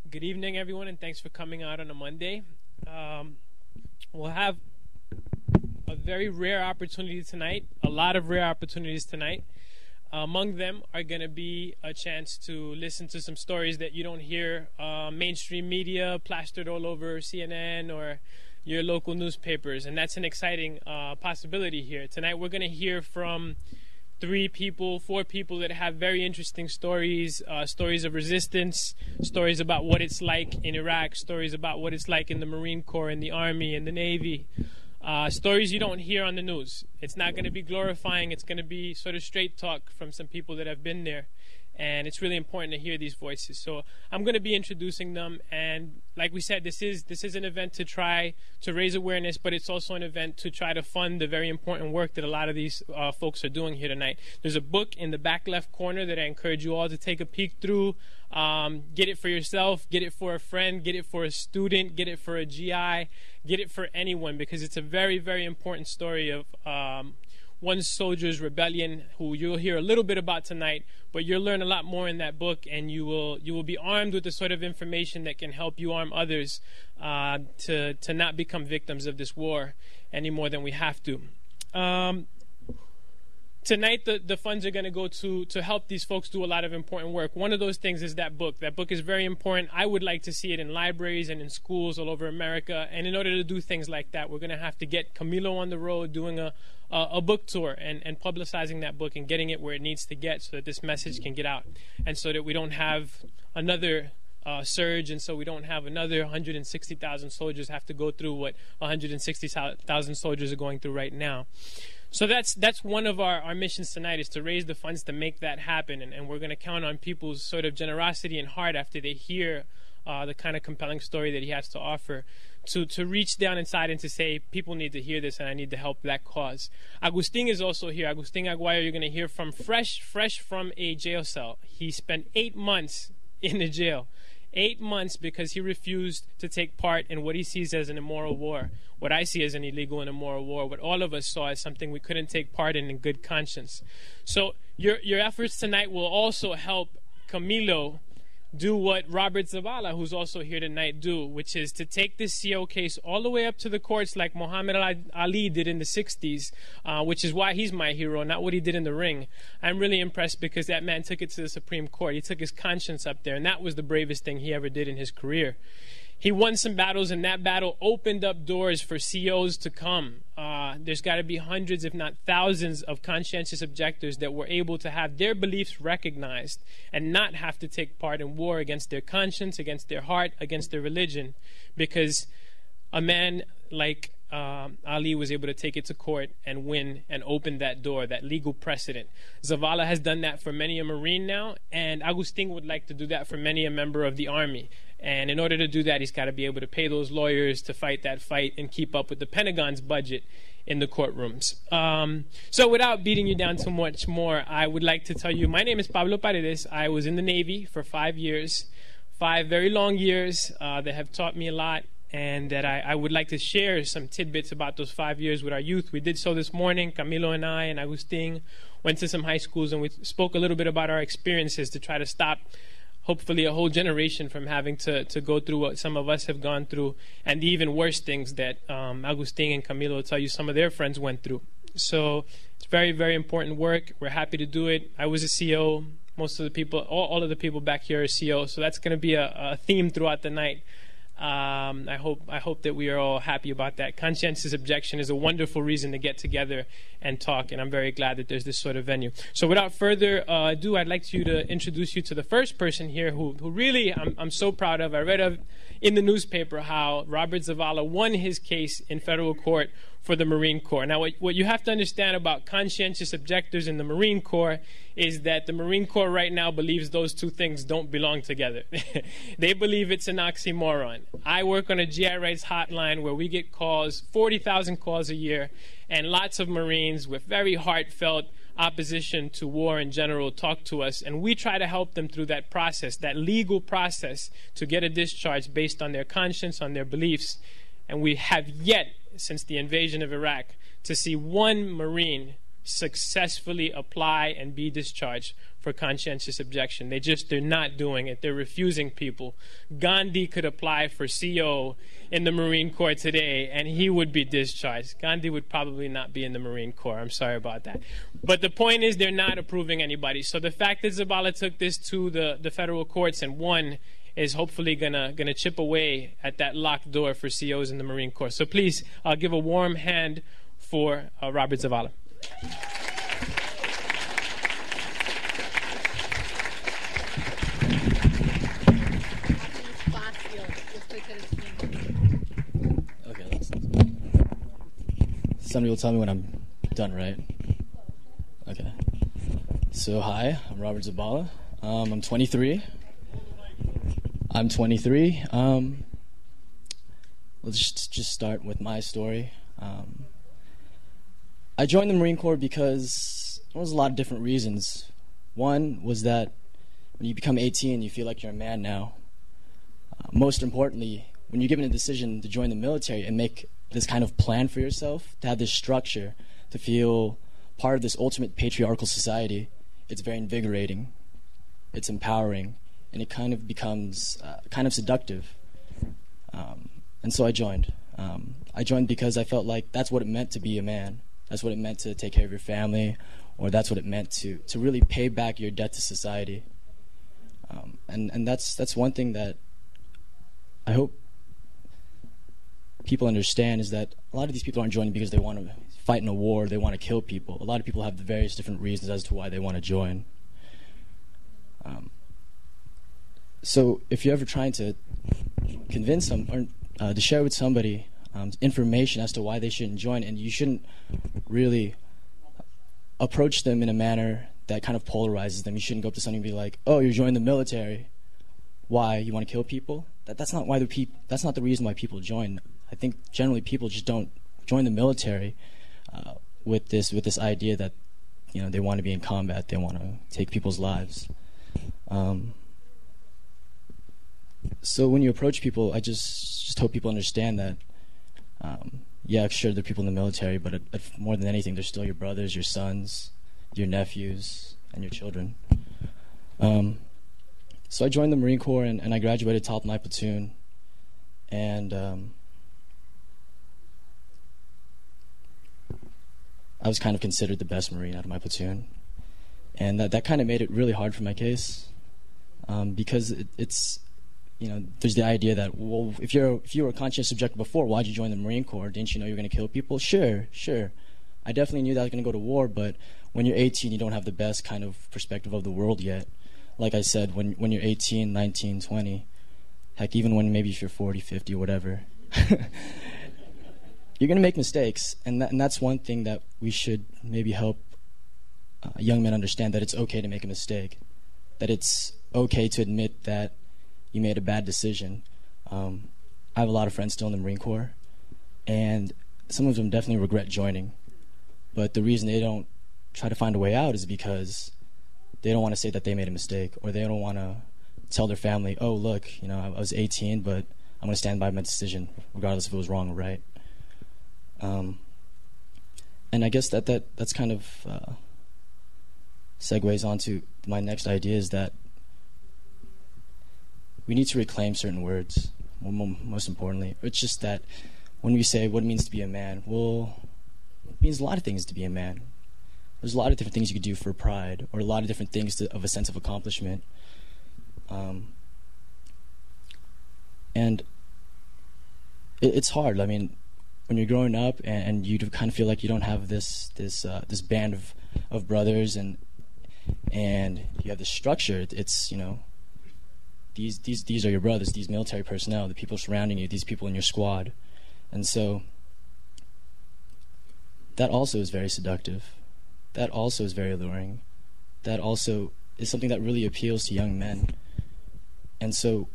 Good evening, everyone, and thanks for coming out on a Monday. We'll have a very rare opportunity tonight, a lot of rare opportunities tonight. Among them are going to be a chance to listen to some stories that you don't hear mainstream media plastered all over CNN or your local newspapers, and that's an exciting possibility here. Tonight we're going to hear from four people that have very interesting stories, stories of resistance, stories about what it's like in Iraq, stories about what it's like in the Marine Corps, in the Army, in the Navy, stories you don't hear on the news. It's not going to be glorifying. It's going to be sort of straight talk from some people that have been there. And it's really important to hear these voices. So I'm going to be introducing them. And like we said, this is an event to try to raise awareness, but it's also an event to try to fund the very important work that a lot of these folks are doing here tonight. There's a book in the back left corner that I encourage you all to take a peek through. Get it for yourself, get it for a friend, get it for a student, get it for a GI, get it for anyone, because it's a very, very important story of one soldier's rebellion, who you'll hear a little bit about tonight, but you'll learn a lot more in that book, and you will be armed with the sort of information that can help you arm others to not become victims of this war any more than we have to. Tonight, the funds are going to go to help these folks do a lot of important work. One of those things is that book. That book is very important. I would like to see it in libraries and in schools all over America. And in order to do things like that, we're going to have to get Camilo on the road doing a book tour and publicizing that book and getting it where it needs to get so that this message can get out. And so that we don't have another surge, and so we don't have another 160,000 soldiers have to go through what 160,000 soldiers are going through right now. So that's one of our missions tonight, is to raise the funds to make that happen, and we're going to count on people's sort of generosity and heart after they hear the kind of compelling story that he has to offer, to reach down inside and to say, people need to hear this and I need to help that cause. Agustin is also here. Agustin Aguayo, you're going to hear from fresh from a jail cell. He spent 8 months in the jail. 8 months because he refused to take part in what he sees as an immoral war, what I see as an illegal and immoral war, what all of us saw as something we couldn't take part in good conscience. So your efforts tonight will also help Camilo do what Robert Zavala, who's also here tonight, do, which is to take this CO case all the way up to the courts like Muhammad Ali did in the 60s, which is why he's my hero, not what he did in the ring. I'm really impressed because that man took it to the Supreme Court. He took his conscience up there, and that was the bravest thing he ever did in his career. He won some battles, and that battle opened up doors for COs to come. There's got to be hundreds, if not thousands, of conscientious objectors that were able to have their beliefs recognized and not have to take part in war against their conscience, against their heart, against their religion, because a man like Ali was able to take it to court and win and open that door, that legal precedent. Zavala has done that for many a Marine now, and Agustin would like to do that for many a member of the Army. And in order to do that, he's got to be able to pay those lawyers to fight that fight and keep up with the Pentagon's budget in the courtrooms. So without beating you down too much more, I would like to tell you, my name is Pablo Paredes. I was in the Navy for 5 years, 5 very long years that have taught me a lot, and that I would like to share some tidbits about those 5 years with our youth. We did so this morning. Camilo and I and Agustin went to some high schools, and we spoke a little bit about our experiences to try to stop hopefully a whole generation from having to go through what some of us have gone through, and the even worse things that Agustin and Camilo will tell you some of their friends went through. So it's very, very important work. We're happy to do it. I was a CO. Most of the people, all of the people back here are CO. So that's going to be a theme throughout the night. I hope that we are all happy about that. Conscientious objection is a wonderful reason to get together and talk, and I'm very glad that there's this sort of venue. So without further ado, I'd like to introduce you to the first person here who really I'm so proud of. I read in the newspaper how Robert Zavala won his case in federal court for the Marine Corps. Now, what you have to understand about conscientious objectors in the Marine Corps is that the Marine Corps right now believes those two things don't belong together. They believe it's an oxymoron. I work on a GI rights hotline where we get calls, 40,000 calls a year, and lots of Marines with very heartfelt opposition to war in general talk to us, and we try to help them through that process, that legal process, to get a discharge based on their conscience, on their beliefs. And we have yet, since the invasion of Iraq, to see one Marine successfully apply and be discharged for conscientious objection. They're not doing it. They're refusing people. Gandhi could apply for CO in the Marine Corps today, and he would be discharged. Gandhi would probably not be in the Marine Corps. I'm sorry about that. But the point is, they're not approving anybody. So the fact that Zabala took this to the federal courts and won is hopefully gonna chip away at that locked door for COs in the Marine Corps. So please give a warm hand for Robert Zabala. Okay, somebody will tell me when I'm done, right? Okay. So hi, I'm Robert Zabala. I'm 23. Let's just start with my story. I joined the Marine Corps because there was a lot of different reasons. One was that when you become 18, you feel like you're a man now. Most importantly, when you're given a decision to join the military and make this kind of plan for yourself, to have this structure, to feel part of this ultimate patriarchal society, it's very invigorating, it's empowering, and it kind of becomes kind of seductive. And so I joined. I joined because I felt like that's what it meant to be a man. That's what it meant to take care of your family, or that's what it meant to really pay back your debt to society. And that's one thing that I hope people understand, is that a lot of these people aren't joining because they want to fight in a war, they want to kill people. A lot of people have the various different reasons as to why they want to join. So if you're ever trying to convince them or to share with somebody information as to why they shouldn't join, and you shouldn't really approach them in a manner that kind of polarizes them. You shouldn't go up to somebody and be like, "Oh, you're joining the military. Why? You want to kill people?" That's not why that's not the reason why people join. I think generally people just don't join the military with this idea that, you know, they want to be in combat, they want to take people's lives. So when you approach people, I just hope people understand that, yeah, sure, they're people in the military, but more than anything, they're still your brothers, your sons, your nephews, and your children. So I joined the Marine Corps, and I graduated top of my platoon, and I was kind of considered the best Marine out of my platoon. And that kind of made it really hard for my case, because it's, you know, there's the idea that, well, if you were a conscientious objector before, why'd you join the Marine Corps? Didn't you know you were going to kill people? Sure. I definitely knew that I was going to go to war, but when you're 18, you don't have the best kind of perspective of the world yet. Like I said, when you're 18, 19, 20, heck, even when maybe if you're 40, 50, or whatever, you're going to make mistakes. And that's one thing that we should maybe help young men understand, that it's okay to make a mistake, that it's okay to admit that you made a bad decision. I have a lot of friends still in the Marine Corps, and some of them definitely regret joining. But the reason they don't try to find a way out is because they don't want to say that they made a mistake, or they don't want to tell their family, "Oh, look, you know, I was 18, but I'm going to stand by my decision, regardless if it was wrong or right." And I guess that's kind of segues onto my next idea, is that we need to reclaim certain words, most importantly. It's just that when we say what it means to be a man, well, it means a lot of things to be a man. There's a lot of different things you could do for pride, or a lot of different things of a sense of accomplishment. And it's hard. I mean, when you're growing up and you kind of feel like you don't have this band of brothers, and you have this structure, it's, you know, these are your brothers, these military personnel, the people surrounding you, these people in your squad. And so that also is very seductive. That also is very alluring. That also is something that really appeals to young men. And so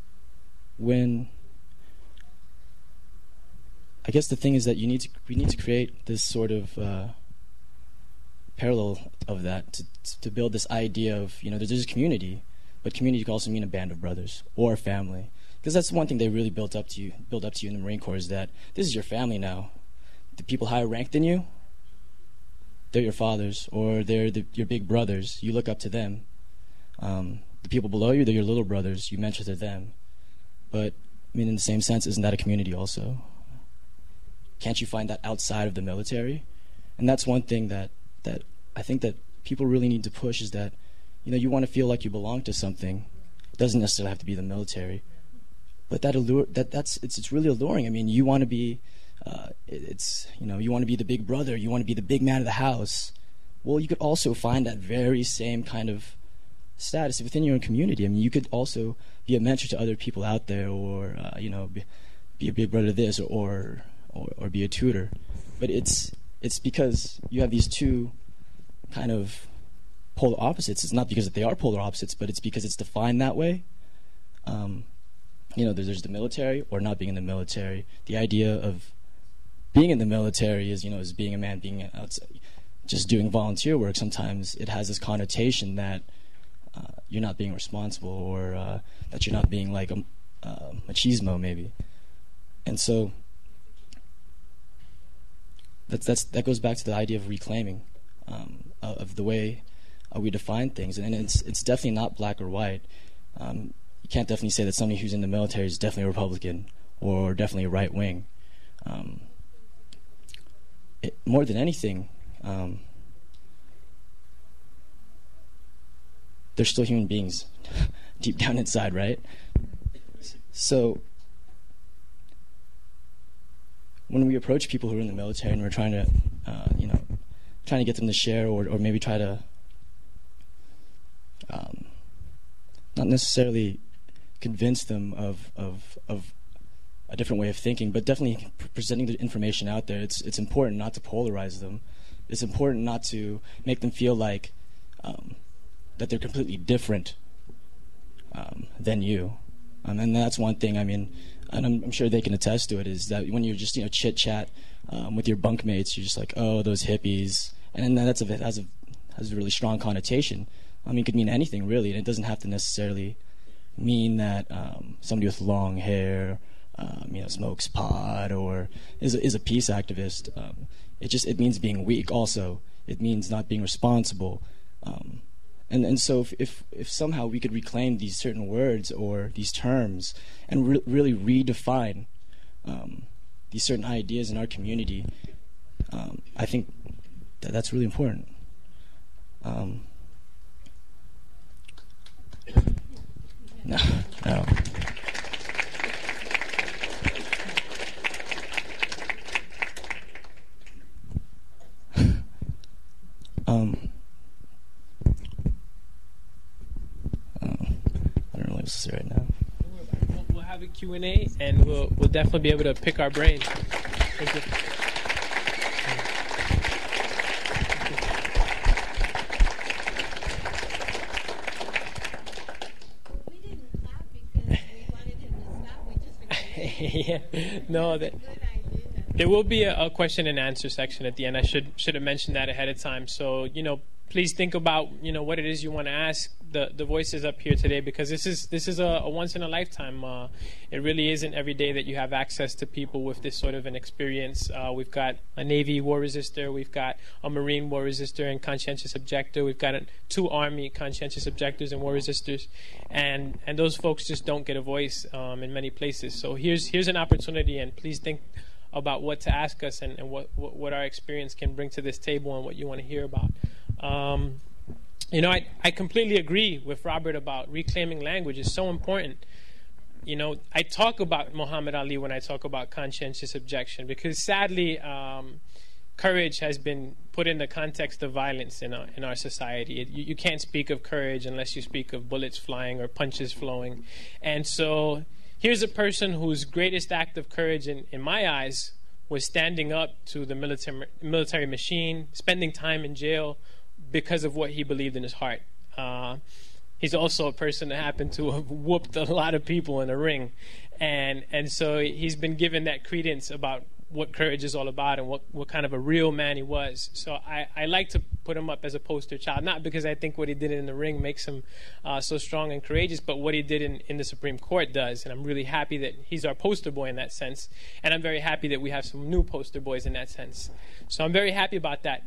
I guess the thing is that we need to create this sort of parallel of that, to build this idea of, you know, there's a community, but community can also mean a band of brothers or a family, because that's one thing they really build up to you in the Marine Corps, is that this is your family now. The people higher ranked than you, they're your fathers, or they're your big brothers. You look up to them. The people below you, they're your little brothers. You mentor to them. But, I mean, in the same sense, isn't that a community also? Can't you find that outside of the military? And that's one thing that I think that people really need to push, is that, you want to feel like you belong to something. It doesn't necessarily have to be the military. But it's really alluring. I mean, you want to be, you want to be the big brother. You want to be the big man of the house. Well, you could also find that very same kind of status within your own community. I mean, you could also be a mentor to other people out there, or be a big brother to this, or be a tutor. But it's because you have these two kind of polar opposites. It's not because they are polar opposites, but it's because it's defined that way. There's the military or not being in the military. The idea of being in the military is being a man, being outside, just doing volunteer work. Sometimes it has this connotation that you're not being responsible, or that you're not being like a machismo maybe. And so that goes back to the idea of reclaiming, of the way we define things, and it's definitely not black or white. You can't definitely say that somebody who's in the military is definitely a Republican or definitely a right wing. More than anything, they're still human beings deep down inside, right? So when we approach people who are in the military and we're trying to get them to share, or maybe try to not necessarily convince them of a different way of thinking, but definitely presenting the information out there. It's important not to polarize them. It's important not to make them feel like that they're completely different than you. And that's one thing, I mean, and I'm sure they can attest to it, is that when you're just chit-chat with your bunkmates, you're just like, oh, those hippies. And then has a really strong connotation. I mean, it could mean anything, really, and it doesn't have to necessarily mean that somebody with long hair smokes pot or is a peace activist. It means being weak also. It means not being responsible. And so if somehow we could reclaim these certain words or these terms and really redefine these certain ideas in our community, I think that's really important. No. I don't know what to say right now. We'll have a Q&A, and we'll definitely be able to pick our brains. Thank you. Yeah, no, there will be a question and answer section at the end. I should have mentioned that ahead of time. So, please think about, what it is you want to ask the voices up here today, because this is a once in a lifetime. It really isn't every day that you have access to people with this sort of an experience. We've got a Navy war resistor, we've got a Marine war resistor and conscientious objector, we've got 2 Army conscientious objectors and war resistors, and those folks just don't get a voice in many places. So here's an opportunity, and please think about what to ask us and what our experience can bring to this table and what you want to hear about. I completely agree with Robert about reclaiming language is so important. I talk about Muhammad Ali when I talk about conscientious objection, because sadly, courage has been put in the context of violence in our society. You can't speak of courage unless you speak of bullets flying or punches flowing. And so here's a person whose greatest act of courage in my eyes was standing up to the military machine, spending time in jail because of what he believed in his heart. He's also a person that happened to have whooped a lot of people in a ring. And so he's been given that credence about what courage is all about and what kind of a real man he was. So I like to put him up as a poster child, not because I think what he did in the ring makes him so strong and courageous, but what he did in the Supreme Court does. And I'm really happy that he's our poster boy in that sense. And I'm very happy that we have some new poster boys in that sense. So I'm very happy about that.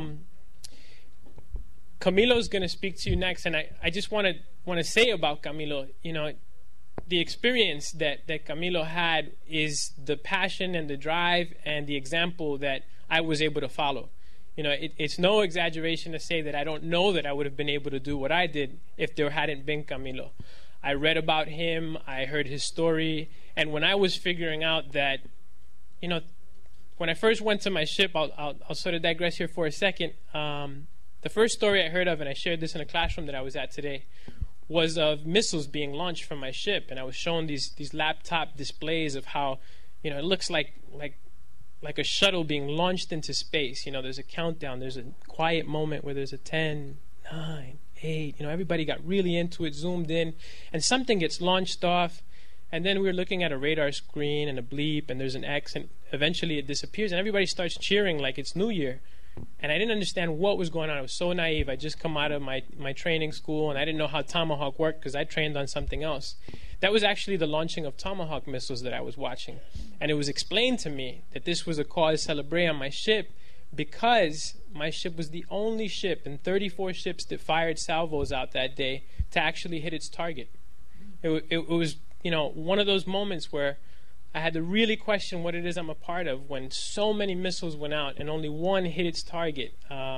Camilo's going to speak to you next, and I just want to say about Camilo, the experience that Camilo had is the passion and the drive and the example that I was able to follow. It's no exaggeration to say that I don't know that I would have been able to do what I did if there hadn't been Camilo. I read about him, I heard his story, and when I was figuring out that, when I first went to my ship, I'll sort of digress here for a second. The first story I heard of, and I shared this in a classroom that I was at today, was of missiles being launched from my ship, and I was shown these laptop displays of how, it looks like a shuttle being launched into space. There's a countdown, there's a quiet moment where there's a 10, 9, 8. Everybody got really into it, zoomed in, and something gets launched off, and then we're looking at a radar screen and a bleep, and there's an X, and eventually it disappears, and everybody starts cheering like it's New Year. And I didn't understand what was going on. I was so naive. I just come out of my training school, and I didn't know how Tomahawk worked because I trained on something else. That was actually the launching of Tomahawk missiles that I was watching. And it was explained to me that this was a cause célèbre on my ship because my ship was the only ship in 34 ships that fired salvos out that day to actually hit its target. It was, one of those moments where I had to really question what it is I'm a part of when so many missiles went out and only one hit its target.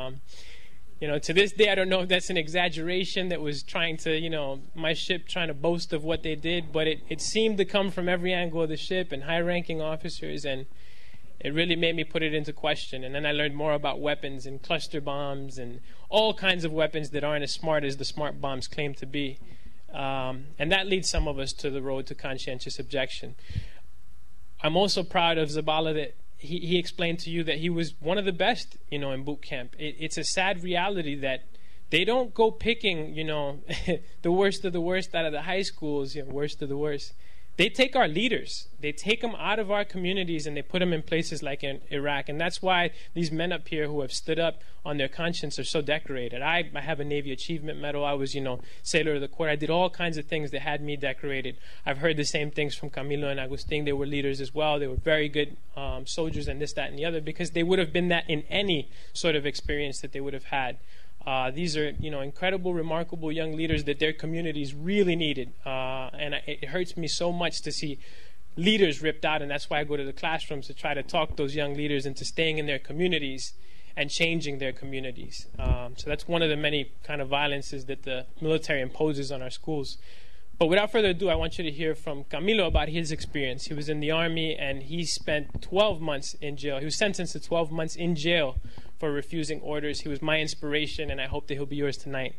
To this day, I don't know if that's an exaggeration that was trying to, my ship trying to boast of what they did, but it seemed to come from every angle of the ship and high-ranking officers, and it really made me put it into question. And then I learned more about weapons and cluster bombs and all kinds of weapons that aren't as smart as the smart bombs claim to be. And that leads some of us to the road to conscientious objection. I'm also proud of Zabala that he explained to you that he was one of the best, in boot camp. It's a sad reality that they don't go picking, the worst of the worst out of the high schools, worst of the worst. They take our leaders. They take them out of our communities and they put them in places like in Iraq. And that's why these men up here who have stood up on their conscience are so decorated. I have a Navy Achievement Medal. I was, Sailor of the Court. I did all kinds of things that had me decorated. I've heard the same things from Camilo and Agustin. They were leaders as well. They were very good soldiers and this, that, and the other because they would have been that in any sort of experience that they would have had. These are, incredible, remarkable young leaders that their communities really needed. And it hurts me so much to see leaders ripped out, and that's why I go to the classrooms to try to talk those young leaders into staying in their communities and changing their communities. So that's one of the many kind of violences that the military imposes on our schools. But without further ado, I want you to hear from Camilo about his experience. He was in the Army, and he spent 12 months in jail. He was sentenced to 12 months in jail for refusing orders. He was my inspiration, and I hope that he'll be yours tonight.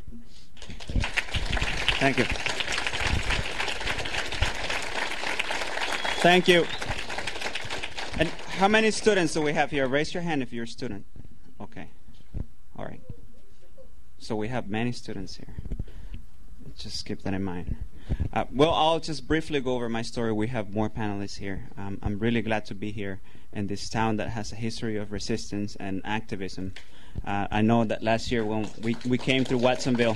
Thank you. Thank you. And how many students do we have here? Raise your hand if you're a student. Okay. All right. So we have many students here. Just keep that in mind. Well, I'll just briefly go over my story. We have more panelists here. I'm really glad to be here in this town that has a history of resistance and activism. I know that last year when we came through Watsonville,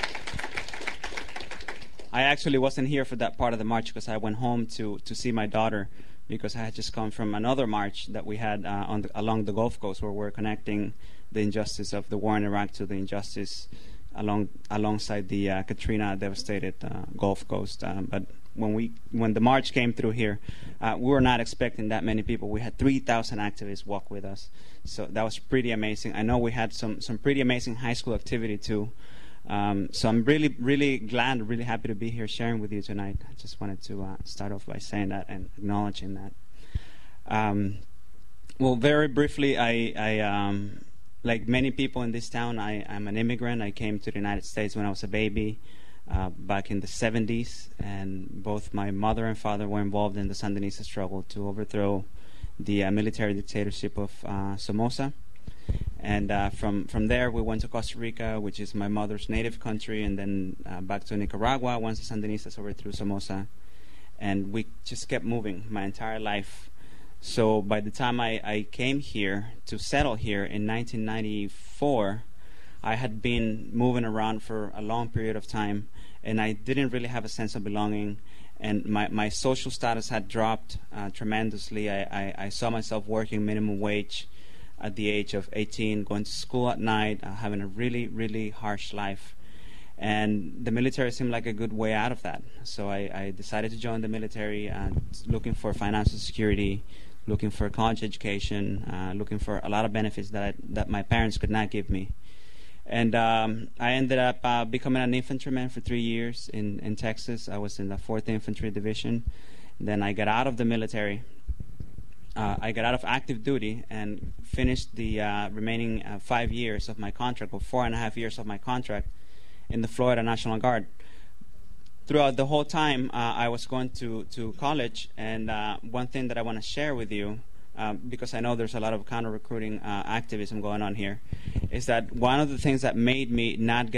I actually wasn't here for that part of the march because I went home to see my daughter because I had just come from another march that we had along the Gulf Coast where we're connecting the injustice of the war in Iraq to the injustice alongside the Katrina devastated Gulf Coast. But when the march came through here, we were not expecting that many people. We had 3,000 activists walk with us, so that was pretty amazing. I know we had some pretty amazing high school activity too. So I'm really, really glad, really happy to be here sharing with you tonight. I just wanted to start off by saying that and acknowledging that. Well, very briefly, I like many people in this town, I'm an immigrant. I came to the United States when I was a baby back in the 70s, and both my mother and father were involved in the Sandinista struggle to overthrow the military dictatorship of Somoza. And from there, we went to Costa Rica, which is my mother's native country, and then back to Nicaragua once the Sandinistas overthrew Somoza. And we just kept moving my entire life. So by the time I came here to settle here in 1994, I had been moving around for a long period of time, and I didn't really have a sense of belonging, and my social status had dropped tremendously. I saw myself working minimum wage at the age of 18, going to school at night, having a really, really harsh life. And the military seemed like a good way out of that. So I decided to join the military, looking for financial security, looking for a college education, looking for a lot of benefits that my parents could not give me. And I ended up becoming an infantryman for 3 years in Texas. I was in the 4th Infantry Division. Then I got out of the military. I got out of active duty and finished the remaining 5 years of my contract, or 4.5 years of my contract, in the Florida National Guard. Throughout the whole time, I was going to college, and one thing that I want to share with you, because I know there's a lot of counter-recruiting activism going on here, is that one of the things that made me not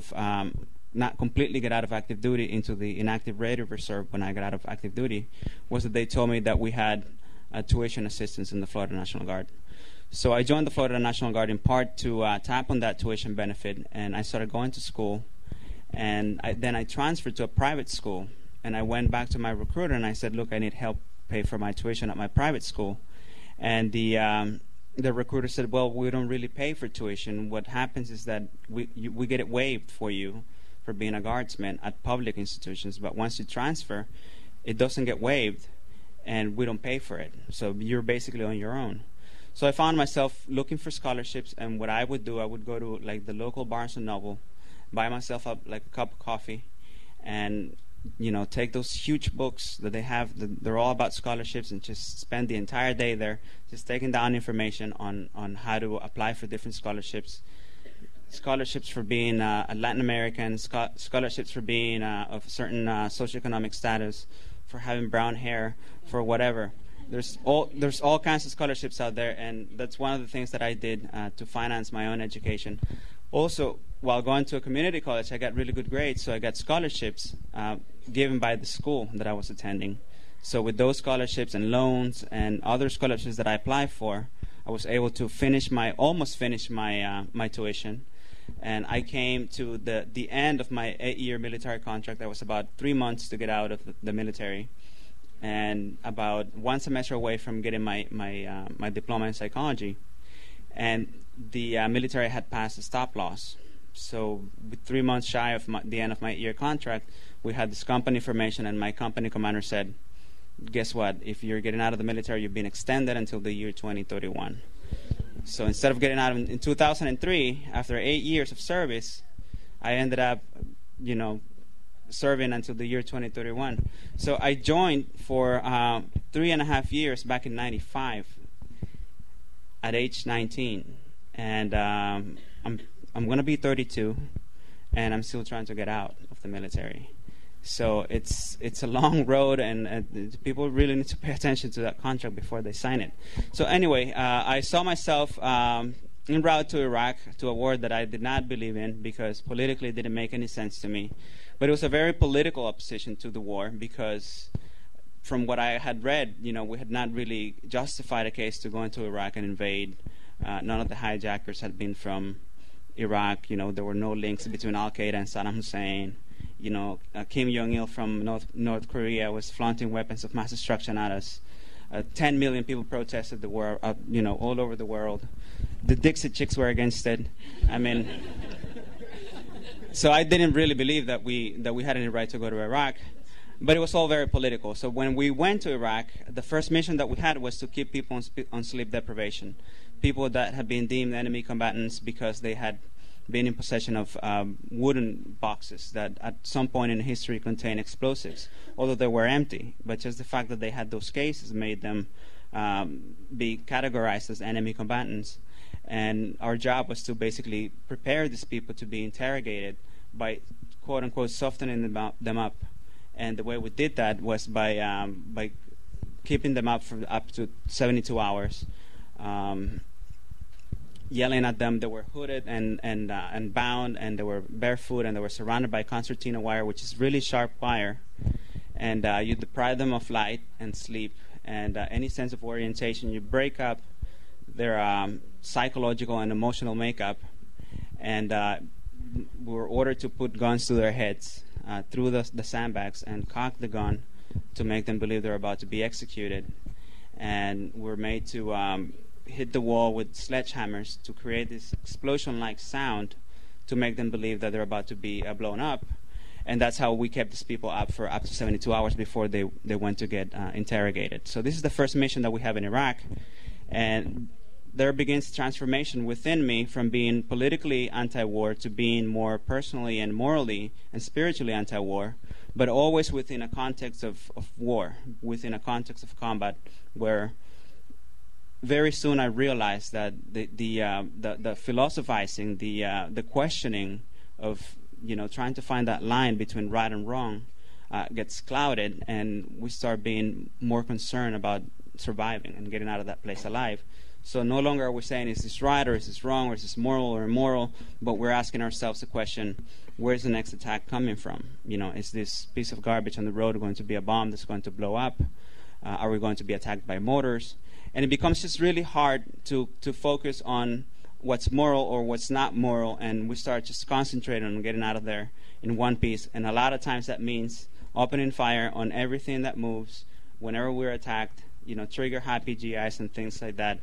completely get out of active duty into the inactive rated reserve when I got out of active duty was that they told me that we had tuition assistance in the Florida National Guard. So I joined the Florida National Guard in part to tap on that tuition benefit, and I started going to school. And then I transferred to a private school, and I went back to my recruiter and I said, look, I need help pay for my tuition at my private school. And the recruiter said, well, we don't really pay for tuition. What happens is that we get it waived for you for being a guardsman at public institutions, but once you transfer, it doesn't get waived, and we don't pay for it. So you're basically on your own. So I found myself looking for scholarships, and what I would do, I would go to like the local Barnes & Noble, buy myself up like a cup of coffee, and take those huge books that they have. They're all about scholarships, and just spend the entire day there, just taking down information on how to apply for different scholarships. Scholarships for being a Latin American, scholarships for being of a certain socioeconomic status, for having brown hair, for whatever. There's all kinds of scholarships out there, and that's one of the things that I did to finance my own education. Also, while going to a community college, I got really good grades, so I got scholarships given by the school that I was attending. So with those scholarships and loans and other scholarships that I applied for, I was able to almost finish my tuition. And I came to the end of my 8-year military contract. I was about 3 months to get out of the military, and about 1 semester away from getting my diploma in psychology. And the military had passed a stop loss. So with 3 months shy of the end of my 8-year contract, we had this company formation, and my company commander said, guess what? If you're getting out of the military, you've been extended until the year 2031. So instead of getting out in 2003, after 8 years of service, I ended up, serving until the year 2031. So I joined for 3.5 years back in '95 at age 19. And I'm going to be 32, and I'm still trying to get out of the military. So it's a long road, and people really need to pay attention to that contract before they sign it. So anyway, I saw myself en route to Iraq, to a war that I did not believe in, because politically it didn't make any sense to me. But it was a very political opposition to the war, because from what I had read, we had not really justified a case to go into Iraq and invade. None of the hijackers had been from Iraq. There were no links between Al-Qaeda and Saddam Hussein. Kim Jong-il from North Korea was flaunting weapons of mass destruction at us. 10 million people protested the war, all over the world. The Dixie Chicks were against it. I mean, so I didn't really believe that we had any right to go to Iraq. But it was all very political. So when we went to Iraq, the first mission that we had was to keep people on sleep deprivation. People that had been deemed enemy combatants because they had been in possession of wooden boxes that at some point in history contained explosives, although they were empty. But just the fact that they had those cases made them be categorized as enemy combatants. And our job was to basically prepare these people to be interrogated by, quote-unquote, softening them up. And the way we did that was by keeping them up for up to 72 hours, yelling at them. They were hooded and bound, and they were barefoot, and they were surrounded by concertina wire, which is really sharp wire. And you deprive them of light and sleep, and any sense of orientation. You break up their psychological and emotional makeup, and we were ordered to put guns to their heads through the sandbags and cock the gun to make them believe they're about to be executed. And we're made to hit the wall with sledgehammers to create this explosion-like sound to make them believe that they're about to be blown up. And that's how we kept these people up for up to 72 hours before they went to get interrogated. So this is the first mission that we have in Iraq. And there begins transformation within me from being politically anti-war to being more personally and morally and spiritually anti-war, but always within a context of war, within a context of combat, where very soon I realized that the philosophizing, the questioning of trying to find that line between right and wrong gets clouded, and we start being more concerned about surviving and getting out of that place alive. So no longer are we saying, is this right or is this wrong or is this moral or immoral, but we're asking ourselves the question, where's the next attack coming from? Is this piece of garbage on the road going to be a bomb that's going to blow up? Are we going to be attacked by mortars? And it becomes just really hard to focus on what's moral or what's not moral, and we start just concentrating on getting out of there in one piece. And a lot of times that means opening fire on everything that moves whenever we're attacked, trigger happy GIs and things like that,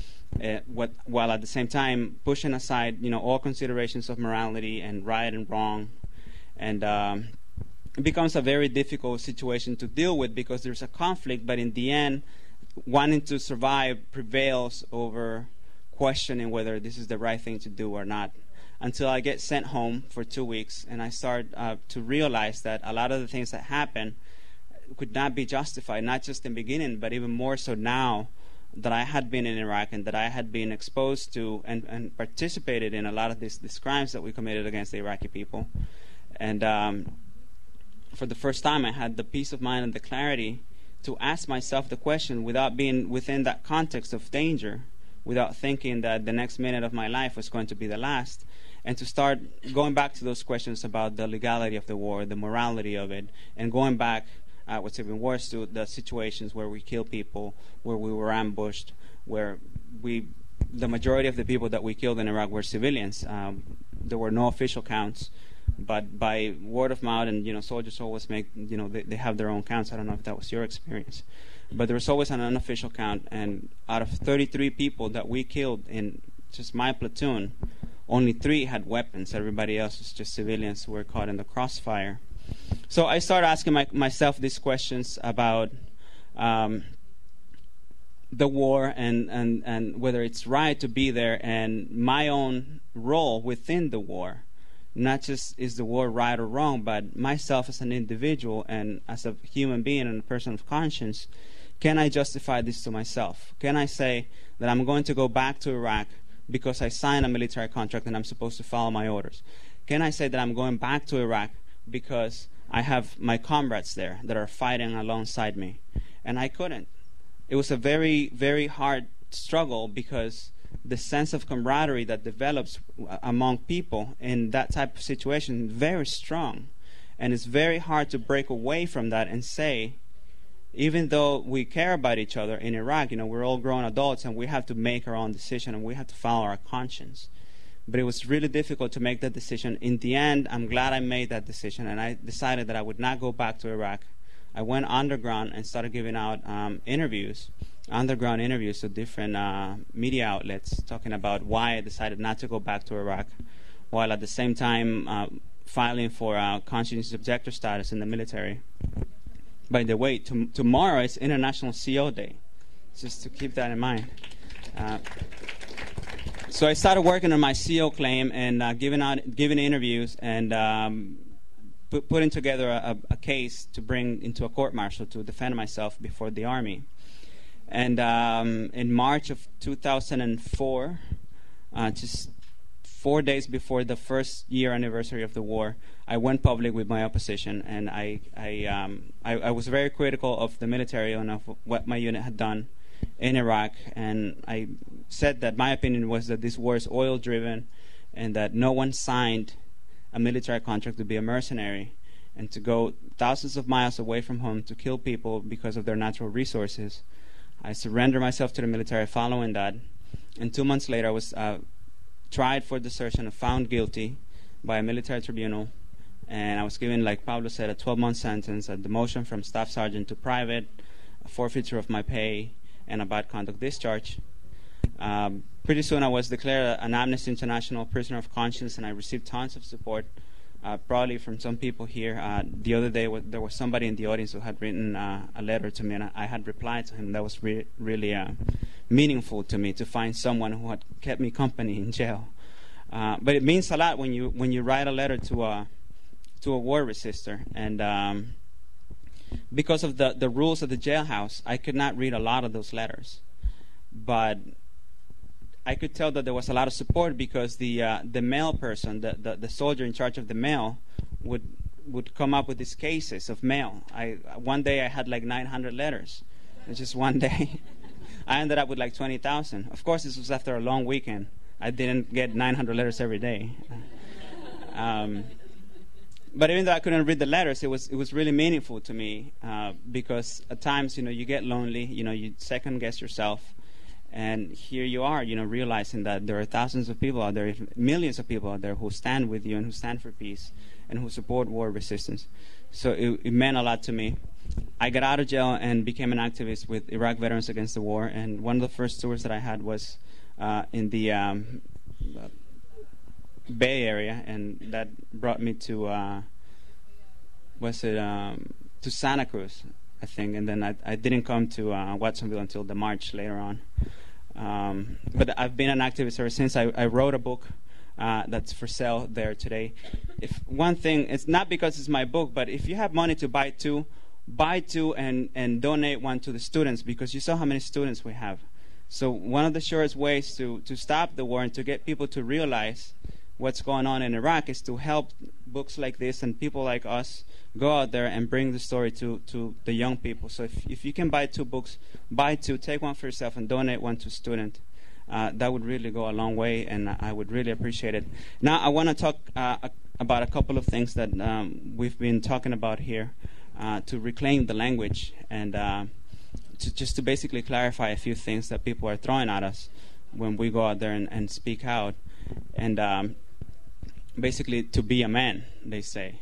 while at the same time pushing aside, all considerations of morality and right and wrong. And it becomes a very difficult situation to deal with because there's a conflict, but in the end, wanting to survive prevails over questioning whether this is the right thing to do or not, until I get sent home for 2 weeks and I start to realize that a lot of the things that happen could not be justified, not just in the beginning, but even more so now that I had been in Iraq and that I had been exposed to and participated in a lot of these crimes that we committed against the Iraqi people. And for the first time, I had the peace of mind and the clarity to ask myself the question without being within that context of danger, without thinking that the next minute of my life was going to be the last, and to start going back to those questions about the legality of the war, the morality of it, and going back, what's even worse, to the situations where we kill people, where we were ambushed, where the majority of the people that we killed in Iraq were civilians. There were no official counts, but by word of mouth, and soldiers always make, they have their own counts. I don't know if that was your experience, but there was always an unofficial count. And out of 33 people that we killed in just my platoon, only 3 had weapons. Everybody else was just civilians who were caught in the crossfire. So I started asking myself these questions about the war and whether it's right to be there, and my own role within the war. Not just is the war right or wrong, but myself as an individual and as a human being and a person of conscience, can I justify this to myself? Can I say that I'm going to go back to Iraq because I signed a military contract and I'm supposed to follow my orders? Can I say that I'm going back to Iraq because I have my comrades there that are fighting alongside me? And I couldn't. It was a very, very hard struggle because the sense of camaraderie that develops among people in that type of situation is very strong. And it's very hard to break away from that and say, even though we care about each other in Iraq, we're all grown adults and we have to make our own decision and we have to follow our conscience. But it was really difficult to make that decision. In the end, I'm glad I made that decision, and I decided that I would not go back to Iraq. I went underground and started giving out underground interviews to different media outlets, talking about why I decided not to go back to Iraq, while at the same time filing for conscientious objector status in the military. By the way, tomorrow is International CO Day, just to keep that in mind. So I started working on my CO claim and giving interviews and putting together a case to bring into a court-martial to defend myself before the Army. And in March of 2004, just 4 days before the first year anniversary of the war, I went public with my opposition, and I was very critical of the military and of what my unit had done in Iraq, and I said that my opinion was that this war is oil-driven and that no one signed a military contract to be a mercenary, and to go thousands of miles away from home to kill people because of their natural resources. I surrendered myself to the military following that. And 2 months later, I was tried for desertion and found guilty by a military tribunal. And I was given, like Pablo said, a 12-month sentence, a demotion from staff sergeant to private, a forfeiture of my pay, and a bad conduct discharge. Pretty soon I was declared an Amnesty International prisoner of conscience, and I received tons of support, probably from some people here. The other day there was somebody in the audience who had written a letter to me, and I had replied to him. That was really meaningful to me, to find someone who had kept me company in jail. But it means a lot when you write a letter to a war resister. And because of the rules of the jailhouse, I could not read a lot of those letters. But I could tell that there was a lot of support, because the mail person, the soldier in charge of the mail, would come up with these cases of mail. One day I had like 900 letters. It's just one day. I ended up with like 20,000. Of course, this was after a long weekend. I didn't get 900 letters every day. But even though I couldn't read the letters, it was really meaningful to me, because at times, you get lonely, you second guess yourself. And here you are, realizing that there are thousands of people out there, millions of people out there who stand with you and who stand for peace and who support war resistance. So it meant a lot to me. I got out of jail and became an activist with Iraq Veterans Against the War. And one of the first tours that I had was in the Bay Area, and that brought me to to Santa Cruz, I think, and then I didn't come to Watsonville until the March later on. But I've been an activist ever since. I wrote a book that's for sale there today. If one thing, it's not because it's my book, but if you have money to buy two and donate one to the students, because you saw how many students we have. So one of the surest ways to stop the war and to get people to realize what's going on in Iraq is to help books like this and people like us go out there and bring the story to the young people. So if you can buy 2 books, buy 2, take one for yourself and donate one to a student. That would really go a long way, and I would really appreciate it. Now I want to talk about a couple of things that we've been talking about here to reclaim the language and just to basically clarify a few things that people are throwing at us when we go out there and speak out. And basically, to be a man, they say.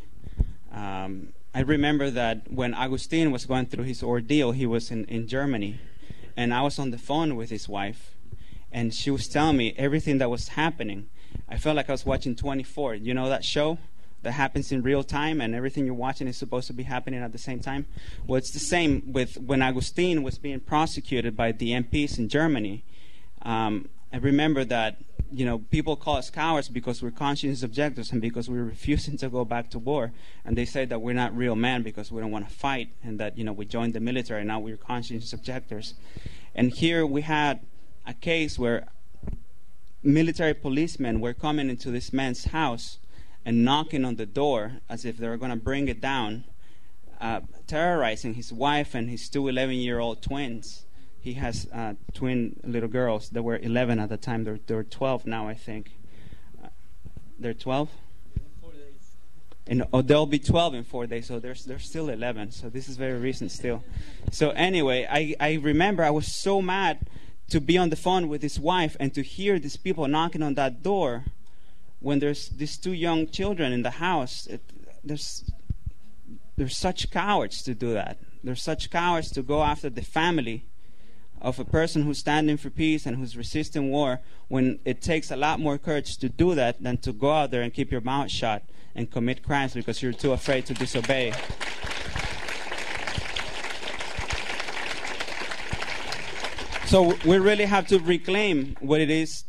I remember that when Agustin was going through his ordeal, he was in Germany, and I was on the phone with his wife, and she was telling me everything that was happening. I felt like I was watching 24. You know that show that happens in real time, and everything you're watching is supposed to be happening at the same time? Well, it's the same with when Agustin was being prosecuted by the MPs in Germany. I remember that people call us cowards because we're conscience objectors and because we're refusing to go back to war. And they say that we're not real men because we don't want to fight, and that, we joined the military and now we're conscience objectors. And here we had a case where military policemen were coming into this man's house and knocking on the door as if they were going to bring it down, terrorizing his wife and his 2 11-year-old twins. He has twin little girls that were 11 at the time. They're 12 now, I think. They're 12? 4 days. And they'll be 12 in 4 days, so they're still 11. So this is very recent still. So anyway, I remember I was so mad to be on the phone with his wife and to hear these people knocking on that door when there's these 2 young children in the house. They're such cowards to do that. They're such cowards to go after the family of a person who's standing for peace and who's resisting war, when it takes a lot more courage to do that than to go out there and keep your mouth shut and commit crimes because you're too afraid to disobey. So we really have to reclaim what it is,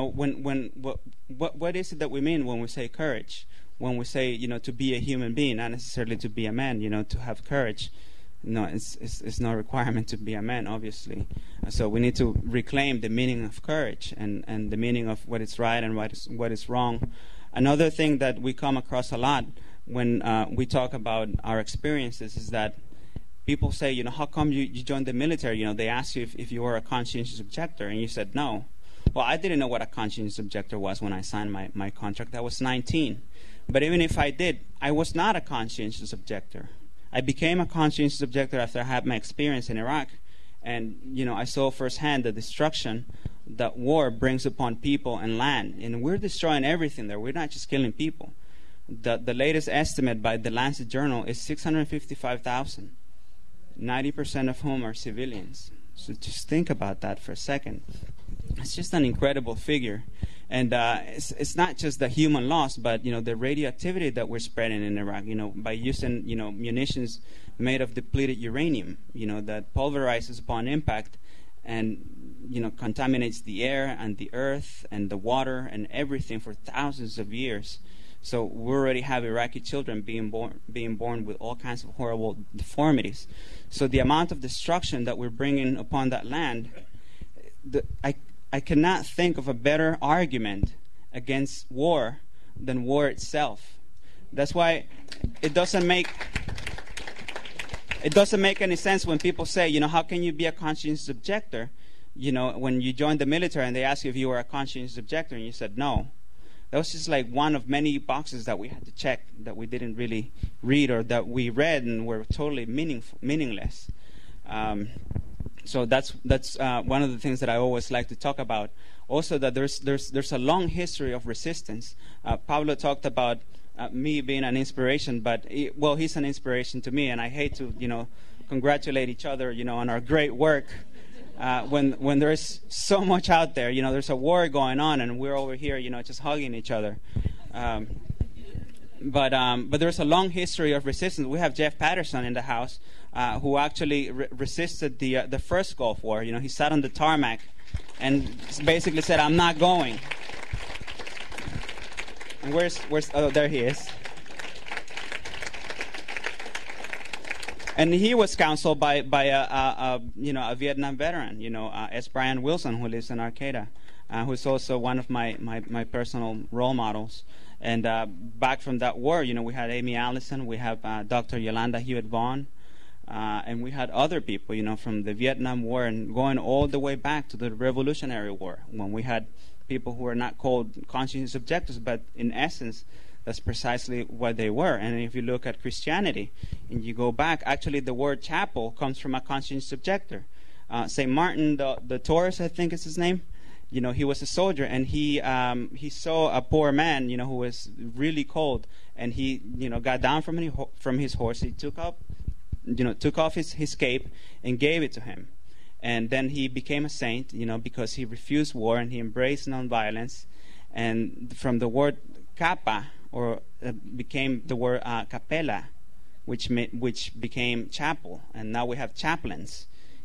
what is it that we mean when we say courage? When we say, to be a human being, not necessarily to be a man, to have courage. No, it's no requirement to be a man, obviously. So we need to reclaim the meaning of courage and the meaning of what is right and what is wrong. Another thing that we come across a lot when we talk about our experiences is that people say, how come you joined the military? They ask you if you were a conscientious objector, and you said no. Well, I didn't know what a conscientious objector was when I signed my contract. I was 19. But even if I did, I was not a conscientious objector. I became a conscientious objector after I had my experience in Iraq. And, I saw firsthand the destruction that war brings upon people and land. And we're destroying everything there. We're not just killing people. The latest estimate by the Lancet Journal is 655,000, 90% of whom are civilians. So just think about that for a second. It's just an incredible figure. And it's not just the human loss, but, the radioactivity that we're spreading in Iraq, by using, munitions made of depleted uranium, that pulverizes upon impact and, contaminates the air and the earth and the water and everything for thousands of years. So we already have Iraqi children being born with all kinds of horrible deformities. So the amount of destruction that we're bringing upon that land, I cannot think of a better argument against war than war itself. That's why it doesn't make any sense when people say, how can you be a conscientious objector? When you joined the military and they asked you if you were a conscientious objector and you said no. That was just like one of many boxes that we had to check that we didn't really read, or that we read and were totally meaningless. So that's one of the things that I always like to talk about. Also, that there's a long history of resistance. Pablo talked about me being an inspiration, but he's an inspiration to me, and I hate to congratulate each other on our great work when there's so much out there. There's a war going on, and we're over here just hugging each other. But there's a long history of resistance. We have Jeff Patterson in the house, who actually resisted the first Gulf War. He sat on the tarmac and basically said, "I'm not going." And where's oh, there he is. And he was counseled by a Vietnam veteran, S. Brian Wilson, who lives in Arcata, who's also one of my personal role models. And back from that war, we had Amy Allison, we have Dr. Yolanda Hewitt Vaughn, and we had other people, from the Vietnam War and going all the way back to the Revolutionary War, when we had people who were not called conscientious objectors, but in essence, that's precisely what they were. And if you look at Christianity and you go back, actually the word chapel comes from a conscientious objector. St. Martin the Taurus, I think is his name. He was a soldier, and he saw a poor man, who was really cold, and he, got down from his horse. He took off his cape and gave it to him, and then he became a saint, because he refused war and he embraced nonviolence. And from the word kappa, became the word capella, which became chapel, and now we have chaplains,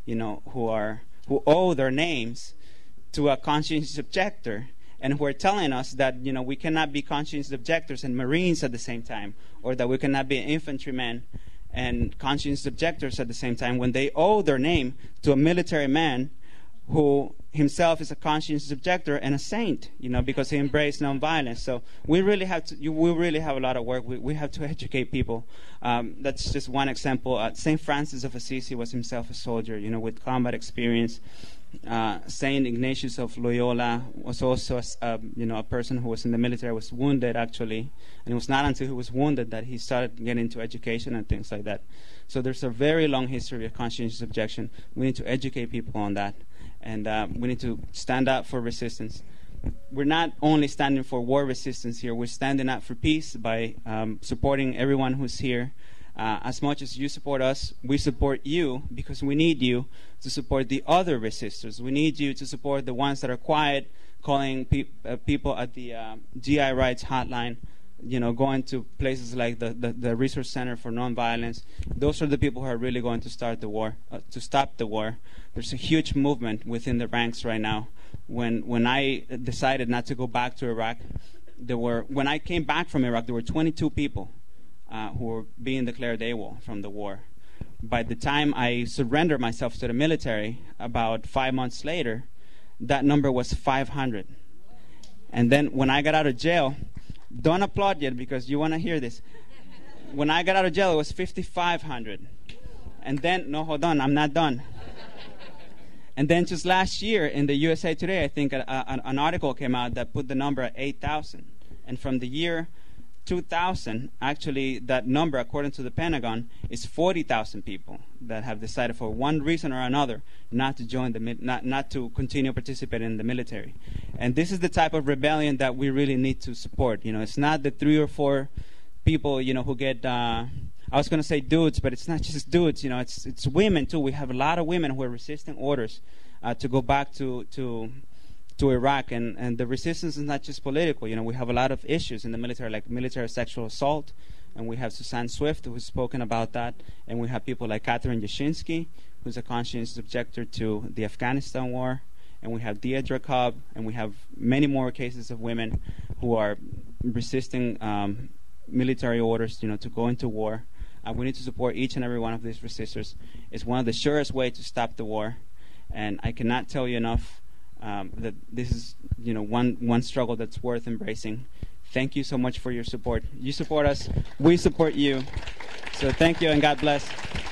who owe their names to a conscientious objector, and who are telling us that we cannot be conscientious objectors and Marines at the same time, or that we cannot be infantrymen and conscientious objectors at the same time, when they owe their name to a military man who himself is a conscientious objector and a saint, because he embraced nonviolence. So we really have a lot of work. We have to educate people. That's just one example. St. Francis of Assisi was himself a soldier, with combat experience. Saint Ignatius of Loyola was also a person who was in the military, was wounded actually, and it was not until he was wounded that he started getting into education and things like that. So there's a very long history of conscientious objection. We need to educate people on that, and we need to stand up for resistance. We're not only standing for war resistance here, we're standing up for peace by supporting everyone who's here. As much as you support us, we support you, because we need you to support the other resistors. We need you to support the ones that are quiet, calling people at the GI rights hotline, going to places like the Resource Center for Nonviolence. Those are the people who are really going to start the war, to stop the war. There's a huge movement within the ranks right now. When I decided not to go back to Iraq, when I came back from Iraq, there were 22 people who were being declared AWOL from the war. By the time I surrendered myself to the military, about 5 months later, that number was 500. And then when I got out of jail, don't applaud yet because you want to hear this. When I got out of jail, it was 5,500. And then, no, hold on, I'm not done. And then just last year in the USA Today, I think an article came out that put the number at 8,000. And from the year 2,000, actually that number, according to the Pentagon, is 40,000 people that have decided for one reason or another not to join not to continue participating in the military. And this is the type of rebellion that we really need to support. It's not the 3 or 4 people, who get, I was going to say dudes, but it's not just dudes, it's women too. We have a lot of women who are resisting orders to go back to Iraq, and the resistance is not just political. We have a lot of issues in the military, like military sexual assault, and we have Suzanne Swift, who's spoken about that, and we have people like Catherine Yashinsky, who's a conscientious objector to the Afghanistan war, and we have Deidre Cobb, and we have many more cases of women who are resisting military orders, to go into war. We need to support each and every one of these resistors. It's one of the surest ways to stop the war, and I cannot tell you enough that this is, one struggle that's worth embracing. Thank you so much for your support. You support us, we support you. So thank you, and God bless.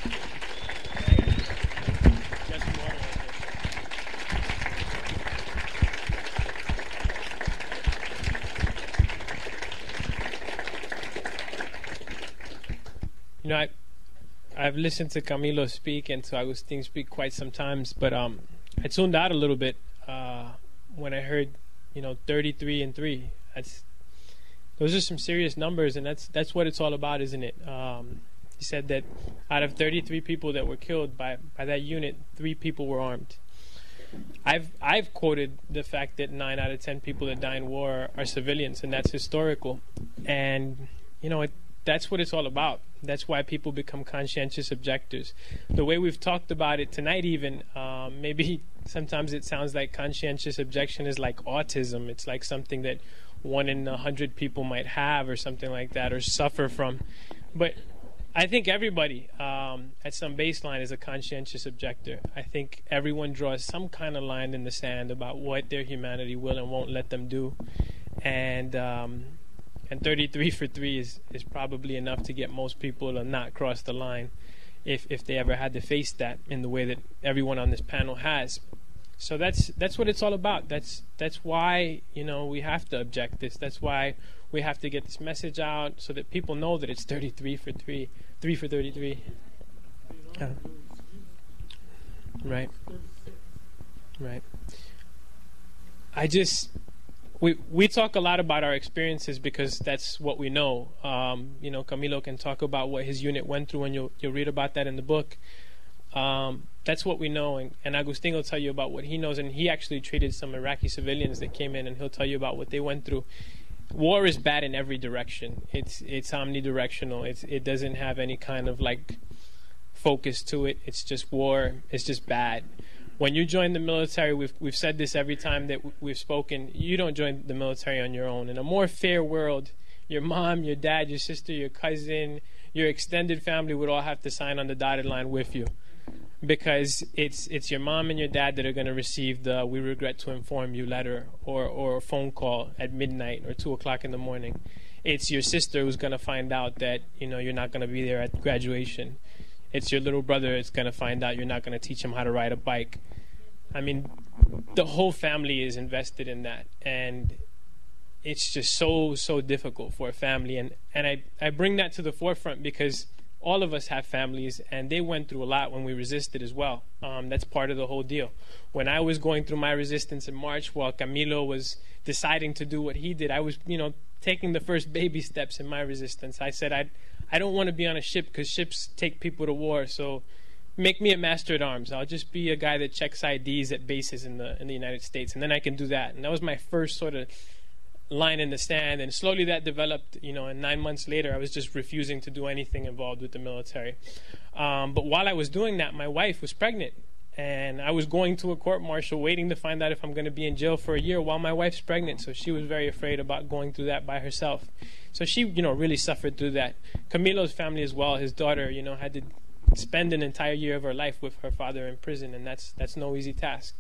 I've listened to Camilo speak and to Agustin speak quite sometimes, but I tuned out a little bit when I heard, 33 and 3. Those are some serious numbers, and that's what it's all about, isn't it? He said that out of 33 people that were killed by that unit, 3 people were armed. I've quoted the fact that 9 out of 10 people that die in war are civilians, and that's historical. And that's what it's all about. That's why people become conscientious objectors. The way we've talked about it tonight, even maybe sometimes it sounds like conscientious objection is like autism. It's like something that 1 in 100 people might have, or something like that, or suffer from. But I think everybody at some baseline is a conscientious objector. I think everyone draws some kind of line in the sand about what their humanity will and won't let them do. And 33 for 3 is probably enough to get most people to not cross the line if they ever had to face that in the way that everyone on this panel has. So that's what it's all about. That's why we have to object this. That's why we have to get this message out so that people know that it's 33 for 3, 3 for 33. Right. We talk a lot about our experiences because that's what we know. Camilo can talk about what his unit went through, and you'll read about that in the book. That's what we know, and Agustin will tell you about what he knows, and he actually treated some Iraqi civilians that came in, and he'll tell you about what they went through. War is bad in every direction. It's omnidirectional. It doesn't have any kind of focus to it. It's just war. It's just bad. When you join the military, we've said this every time that we've spoken, you don't join the military on your own. In a more fair world, your mom, your dad, your sister, your cousin, your extended family would all have to sign on the dotted line with you, because it's your mom and your dad that are going to receive the "we regret to inform you" letter or a phone call at midnight or 2 o'clock in the morning. It's your sister who's going to find out that you're not going to be there at graduation. It's your little brother that's going to find out you're not going to teach him how to ride a bike. I mean, the whole family is invested in that, and it's just so difficult for a family. And I bring that to the forefront because all of us have families, and they went through a lot when we resisted as well. That's part of the whole deal. When I was going through my resistance in March, while Camilo was deciding to do what he did, I was, taking the first baby steps in my resistance. I said, I don't want to be on a ship because ships take people to war, so make me a master at arms. I'll just be a guy that checks IDs at bases in the United States, and then I can do that. And that was my first sort of line in the sand, and slowly that developed, and 9 months later I was just refusing to do anything involved with the military. But while I was doing that, my wife was pregnant, and I was going to a court-martial waiting to find out if I'm going to be in jail for a year while my wife's pregnant, so she was very afraid about going through that by herself. So she, really suffered through that. Camilo's family as well, his daughter, had to spend an entire year of her life with her father in prison, and that's no easy task.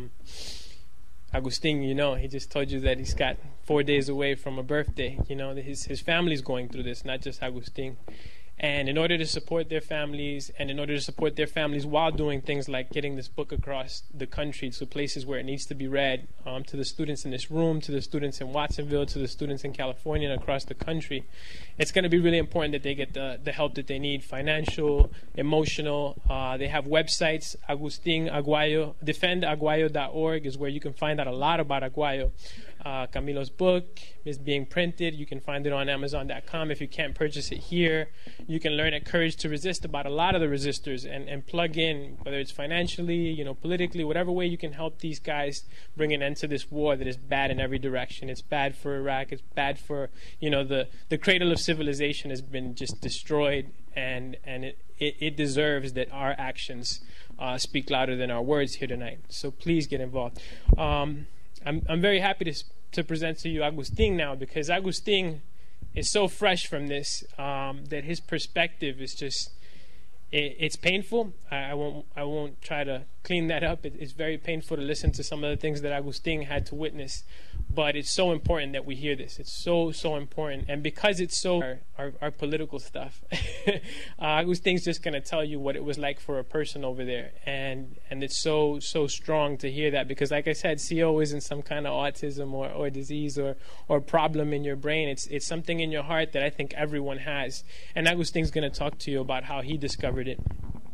Agustin, he just told you that he's got 4 days away from a birthday. His family's going through this, not just Agustin. And in order to support their families, and in order to support their families while doing things like getting this book across the country to places where it needs to be read, to the students in this room, to the students in Watsonville, to the students in California and across the country, it's going to be really important that they get the help that they need, financial, emotional. They have websites. Agustin Aguayo, defendaguayo.org is where you can find out a lot about Aguayo. Camilo's book is being printed. You can find it on Amazon.com. If you can't purchase it here, you can learn at Courage to Resist about a lot of the resistors and plug in, whether it's financially, politically, whatever way you can help these guys bring an end to this war that is bad in every direction. It's bad for Iraq. It's bad for, the cradle of civilization has been just destroyed, and it deserves that our actions speak louder than our words here tonight. So please get involved. I'm very happy to present to you Agustin now, because Agustin is so fresh from this that his perspective is just it's painful. I won't try to clean that up. It's very painful to listen to some of the things that Agustin had to witness, but it's so important that we hear this. It's so important, and because it's so our political stuff, Agustin's just going to tell you what it was like for a person over there, and it's so strong to hear that, because like I said, CO isn't some kind of autism or disease or problem in your brain. It's something in your heart that I think everyone has, and Agustin's going to talk to you about how he discovered it.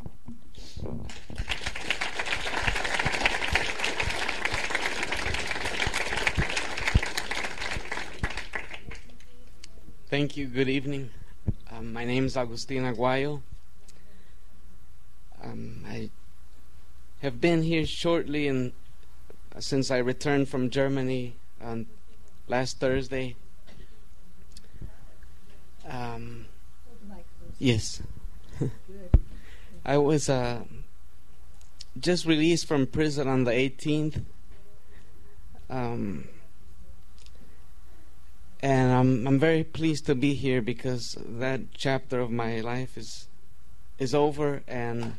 Thank you. Good evening. My name is Agustin Aguayo. I have been here shortly since I returned from Germany on last Thursday. Yes. I was just released from prison on the 18th. And I'm very pleased to be here, because that chapter of my life is over, and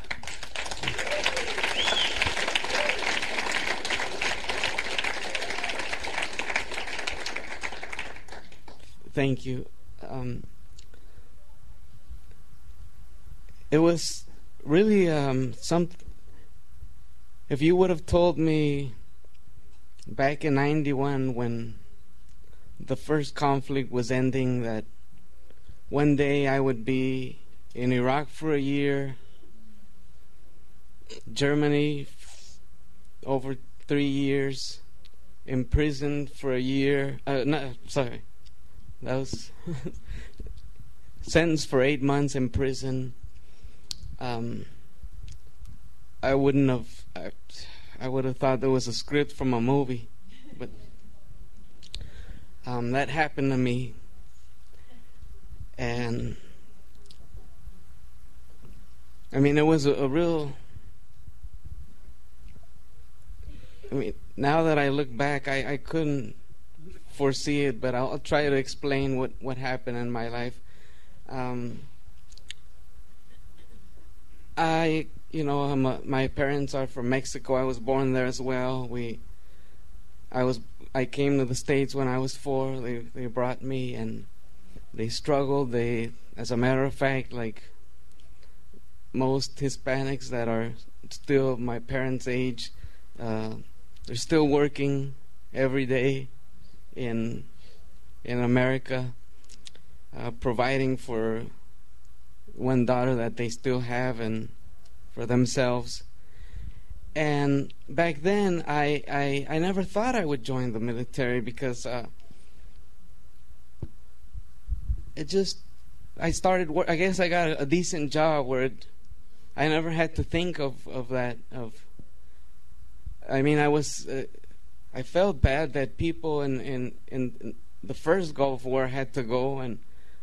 thank you. It was really if you would have told me back in 91 when the first conflict was ending that one day I would be in Iraq for a year, Germany over 3 years, imprisoned for a year, that was sentenced for 8 months in prison, I would have thought there was a script from a movie, but that happened to me, and I mean, it was a real. I mean, now that I look back, I couldn't foresee it, but I'll try to explain what happened in my life. My parents are from Mexico. I was born there as well. I came to the States when I was 4. They brought me, and they struggled. As a matter of fact, like most Hispanics that are still my parents' age, they're still working every day in America, providing for one daughter that they still have and for themselves. And back then, I never thought I would join the military, because I started work. I guess I got a decent job where I never had to think of that. I mean, I felt bad that people in the first Gulf War had to go, and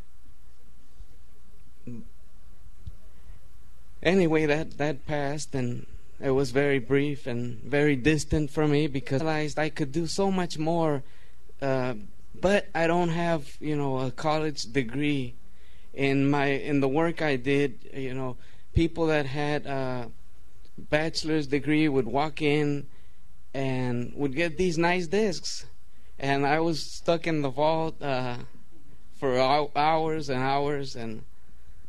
anyway, that passed, and it was very brief and very distant for me, because I realized I could do so much more, but I don't have, a college degree. In the work I did, people that had a bachelor's degree would walk in and would get these nice discs, and I was stuck in the vault for hours and hours, and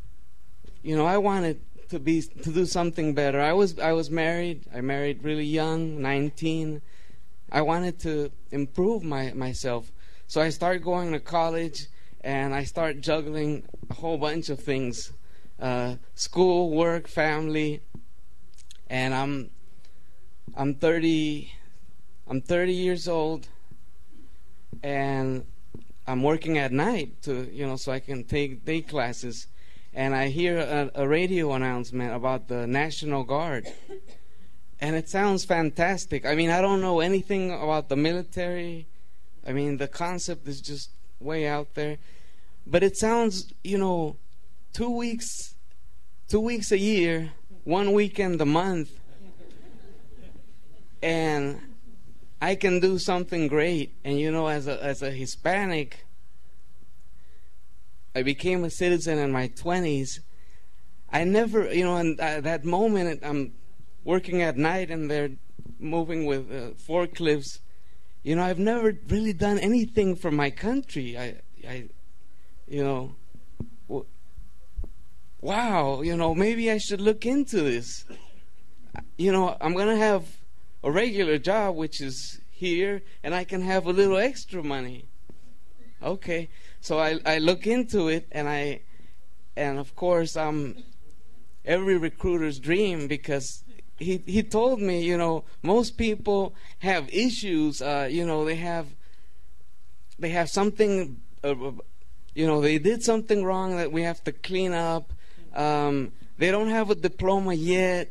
I wanted to do something better. I was married. I married really young, 19. I wanted to improve myself. So I started going to college, and I started juggling a whole bunch of things. School, work, family. And I'm 30 years old, and I'm working at night so I can take day classes. And I hear a radio announcement about the National Guard. And it sounds fantastic. I mean, I don't know anything about the military. I mean, the concept is just way out there. But it sounds, 2 weeks a year, 1 weekend a month. And I can do something great. And, as a Hispanic, I became a citizen in my 20s. I never, in that moment, I'm working at night and they're moving with forklifts. I've never really done anything for my country. Wow, maybe I should look into this. I'm going to have a regular job, which is here, and I can have a little extra money. Okay. So I look into it, and of course I'm every recruiter's dream, because he told me, most people have issues. They have something. They did something wrong that we have to clean up. They don't have a diploma yet.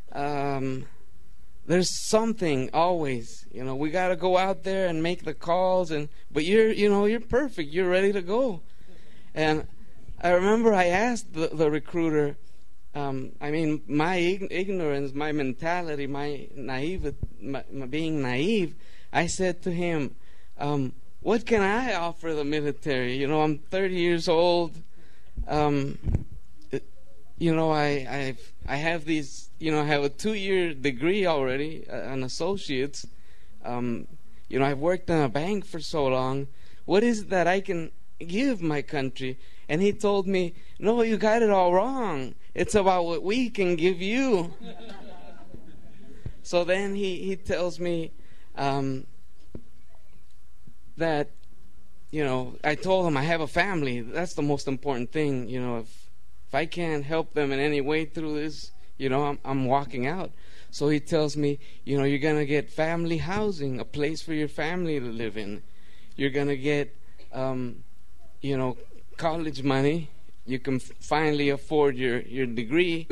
There's something always. We got to go out there and make the calls, but you're perfect. You're ready to go. And I remember I asked the recruiter, my ignorance, my mentality, my being naive, I said to him, what can I offer the military? I'm 30 years old. I have these, I have a 2-year degree already, an associate's. I've worked in a bank for so long. What is it that I can give my country? And he told me, no, you got it all wrong. It's about what we can give you. So then he tells me that, I told him I have a family. That's the most important thing. If I can't help them in any way through this, I'm walking out. So he tells me, you're going to get family housing, a place for your family to live in. You're going to get, college money. You can finally afford your degree.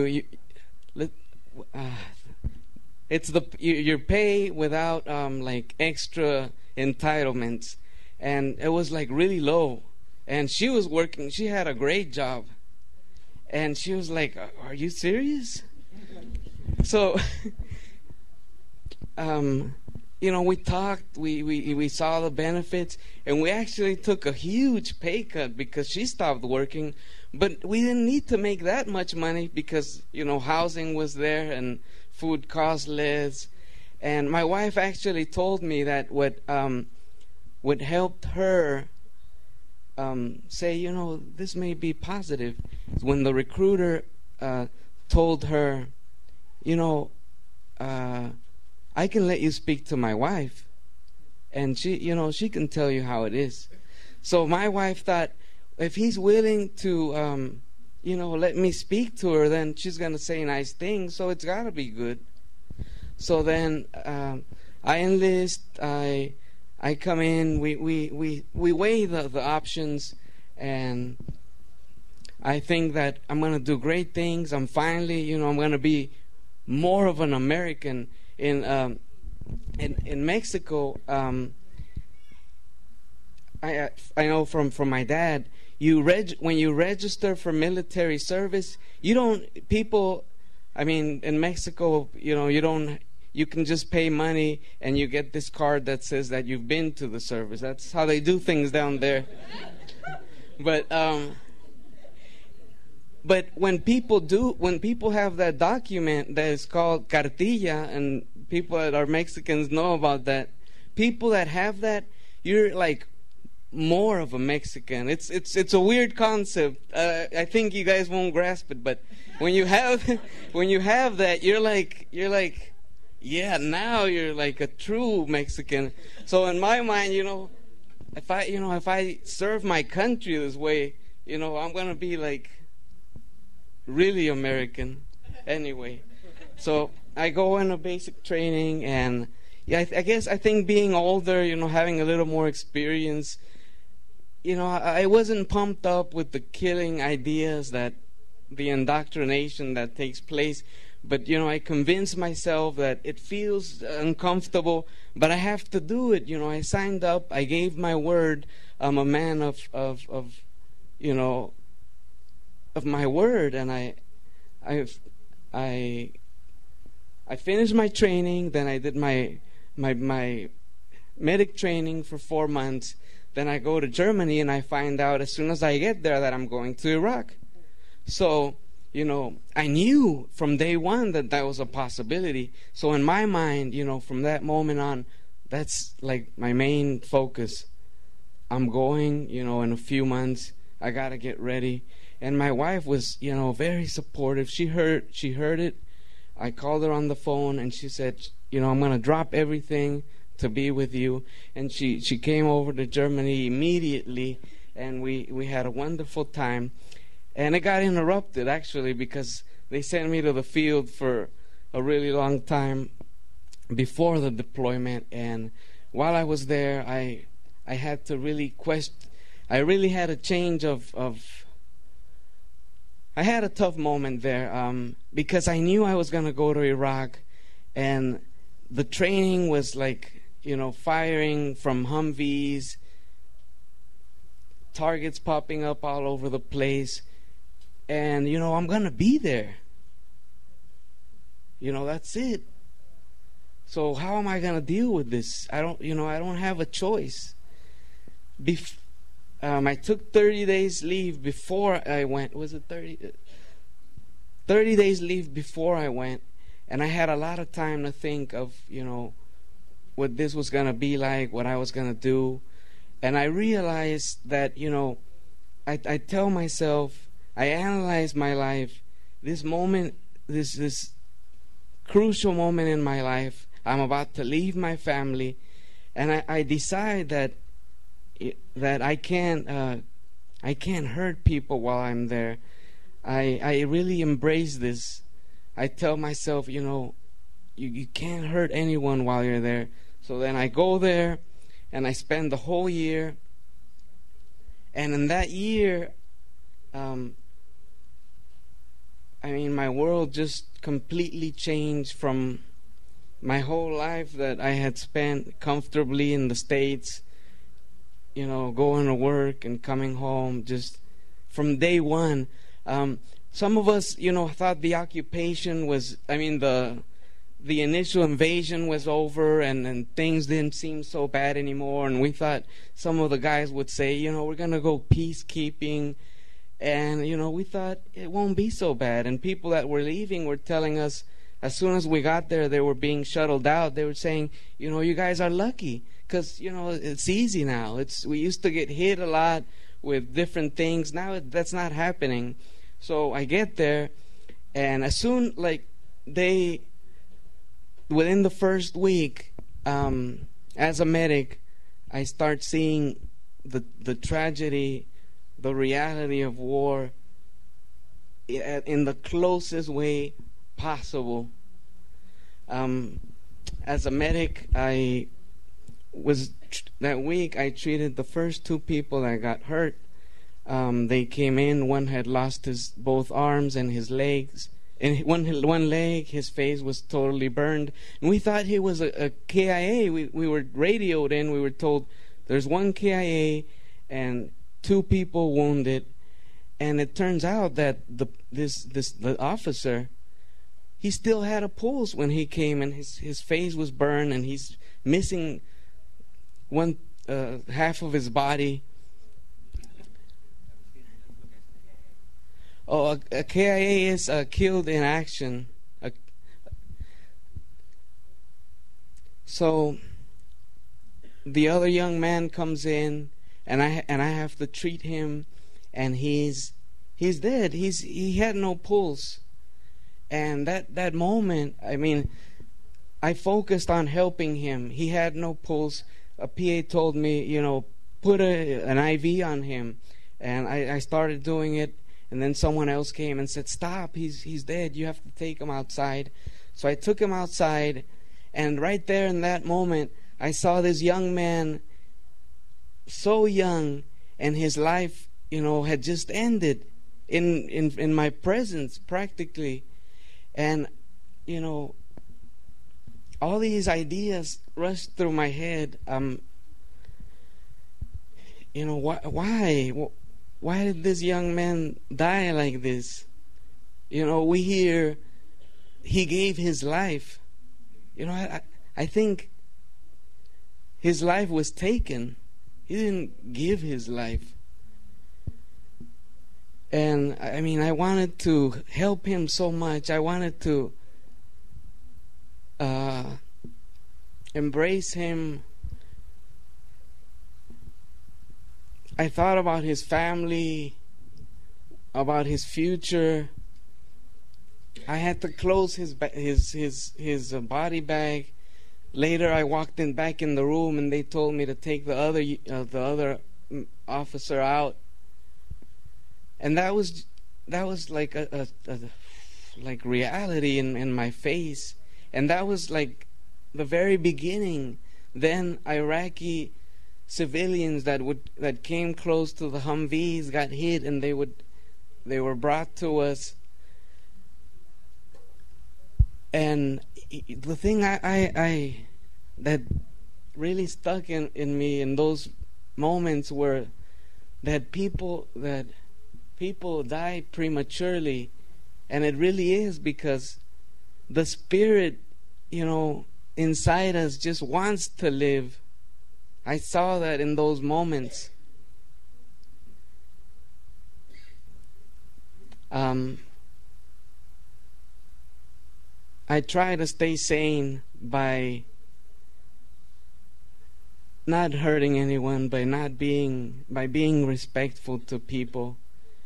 It's your pay without extra entitlements. And it was really low. And she was working. She had a great job. And she was like, are you serious? So, we talked, we saw the benefits, and we actually took a huge pay cut because she stopped working. But we didn't need to make that much money because, housing was there and food cost less. And my wife actually told me that what helped her say, this may be positive, when the recruiter told her, I can let you speak to my wife, and she can tell you how it is. So my wife thought, if he's willing to, let me speak to her, then she's gonna say nice things, so it's gotta be good. So then I enlist. I come in. We weigh the options, and I think that I'm gonna do great things. I'm finally, I'm gonna be more of an American. In Mexico, I know from my dad, when you register for military service, in Mexico, you can just pay money and you get this card that says that you've been to the service. That's how they do things down there. But when people have that document that is called cartilla, and people that are Mexicans know about that, people that have that, you're like more of a Mexican. It's a weird concept. I think you guys won't grasp it, but when you have that, you're like, yeah, now you're like a true Mexican. So in my mind, if I serve my country this way, I'm gonna be like really American. Anyway, so I go in a basic training, and yeah, I think being older, having a little more experience, I wasn't pumped up with the killing ideas, that the indoctrination that takes place. But, I convinced myself that it feels uncomfortable, but I have to do it. I signed up. I gave my word. I'm a man of my word. And I finished my training. Then I did my medic training for 4 months. Then I go to Germany, and I find out as soon as I get there that I'm going to Iraq. So, I knew from day one that was a possibility. So in my mind, from that moment on, that's like my main focus. I'm going, in a few months. I got to get ready. And my wife was, very supportive. She heard it. I called her on the phone, and she said, I'm going to drop everything to be with you. And she came over to Germany immediately, and we had a wonderful time. And it got interrupted, actually, because they sent me to the field for a really long time before the deployment. And while I was there, I had to really I really had a change of I had a tough moment there, because I knew I was going to go to Iraq, and the training was like, firing from Humvees, targets popping up all over the place. And, I'm going to be there. That's it. So how am I going to deal with this? I don't have a choice. I took 30 days leave before I went. Was it 30? 30 days leave before I went. And I had a lot of time to think of, what this was going to be like, what I was going to do. And I realized that, I tell myself, I analyze my life. This moment, this crucial moment in my life, I'm about to leave my family, and I decide that I can't hurt people while I'm there. I really embrace this. I tell myself, you can't hurt anyone while you're there. So then I go there, and I spend the whole year. And in that year, my world just completely changed from my whole life that I had spent comfortably in the States, going to work and coming home just from day one. Some of us, thought the occupation was, the initial invasion was over, and things didn't seem so bad anymore. And we thought some of the guys would say, we're going to go peacekeeping. And, we thought it won't be so bad. And people that were leaving were telling us, as soon as we got there, they were being shuttled out. They were saying, you guys are lucky because, it's easy now. We used to get hit a lot with different things. Now that's not happening. So I get there, and as soon, within the first week, as a medic, I start seeing the tragedy, the reality of war in the closest way possible. As a medic, that week I treated the first 2 people that got hurt. They came in. One had lost his both arms and his legs. And one leg, his face was totally burned. And we thought he was a KIA. We were radioed in. We were told there's 1 KIA and 2 people wounded. And it turns out that the officer, he still had a pulse when he came, and his face was burned, and he's missing one half of his body. Oh, a KIA is killed in action. So the other young man comes in, and I have to treat him, and he's dead. He had no pulse. And that moment, I mean, I focused on helping him. He had no pulse. A PA told me, put an IV on him, and I started doing it. And then someone else came and said, "Stop! He's dead. You have to take him outside." So I took him outside, and right there in that moment, I saw this young man, so young, and his life, had just ended in my presence practically. And all these ideas rushed through my head. Why did this young man die like this? We hear he gave his life. I think his life was taken. He didn't give his life. And I mean, I wanted to help him so much. I wanted to embrace him. I thought about his family, about his future. I had to close his body bag. Later, I walked back in the room, and they told me to take the other officer out. And that was like a like reality in my face. And that was like the very beginning. Then Iraqi civilians that came close to the Humvees got hit, and they were brought to us. And the thing I that really stuck in me in those moments were that people die prematurely, and it really is because the spirit, inside us just wants to live. I saw that in those moments. I try to stay sane by not hurting anyone, by being respectful to people.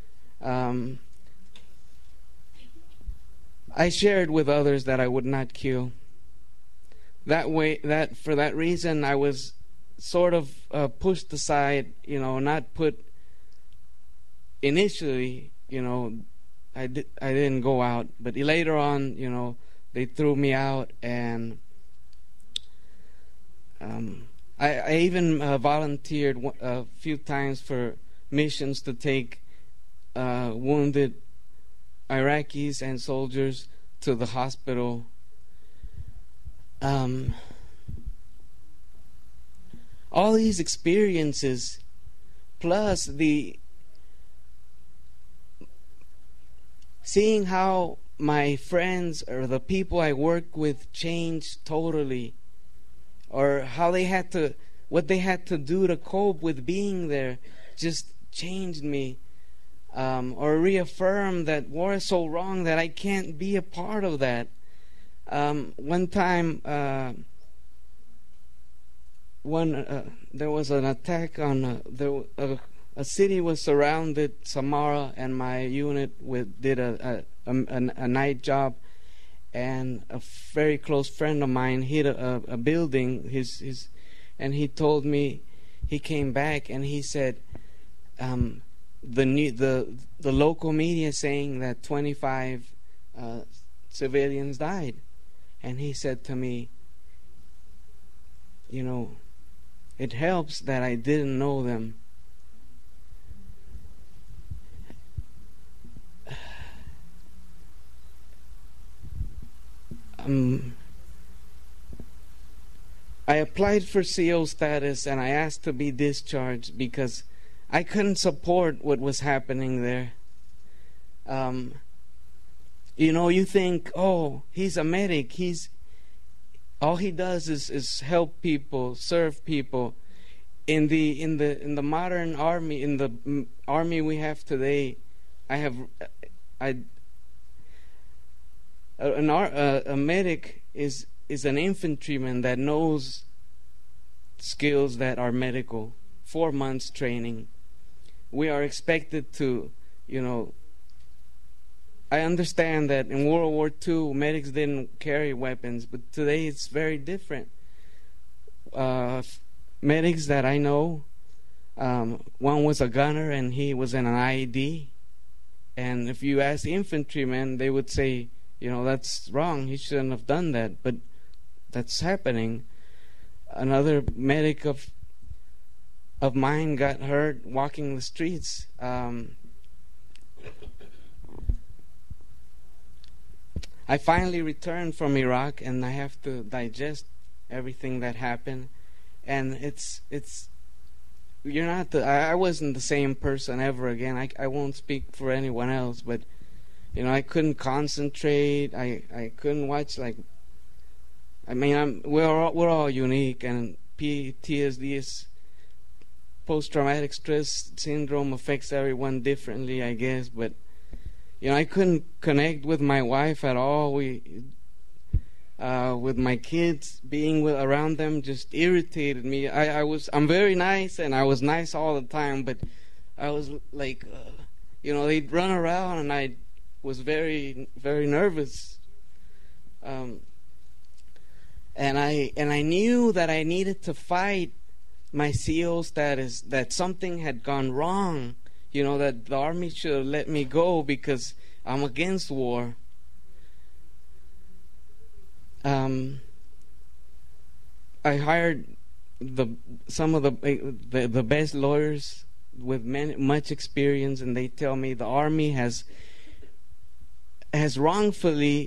I shared with others that I would not kill. For that reason, I was sort of pushed aside, not put initially, I didn't go out, but later on, they threw me out, and I even volunteered a few times for missions to take wounded Iraqis and soldiers to the hospital. All these experiences, plus seeing how my friends or the people I work with changed totally, or how what they had to do to cope with being there, just changed me, or reaffirmed that war is so wrong that I can't be a part of that. One time, there was an attack on a city was surrounded, Samara, and my unit did a night job, and a very close friend of mine hit a building. And he told me, he came back and he said, the local media saying that 25 civilians died, and he said to me, it helps that I didn't know them. I applied for CO status, and I asked to be discharged because I couldn't support what was happening there. You think, oh, he's a medic. All he does is help people, serve people. In the modern army, in the army we have today, a medic is an infantryman that knows skills that are medical, 4 months training. We are expected to, I understand that in World War II, medics didn't carry weapons, but today it's very different. Medics that I know, one was a gunner and he was in an IED. And if you ask infantrymen, they would say, that's wrong. He shouldn't have done that. But that's happening. Another medic of mine got hurt walking the streets. I finally returned from Iraq, and I have to digest everything that happened. And I wasn't the same person ever again. I won't speak for anyone else, but I couldn't concentrate. I couldn't watch we're all unique, and PTSD is post-traumatic stress syndrome affects everyone differently, I guess. But I couldn't connect with my wife at all. With my kids, being around them just irritated me. I'm very nice, and I was nice all the time, but I was like, they'd run around, and I was very, very nervous. And I knew that I needed to fight my CO status, that something had gone wrong, that the Army should have let me go because I'm against war. I hired some of the best lawyers with much experience, and they tell me the Army has wrongfully,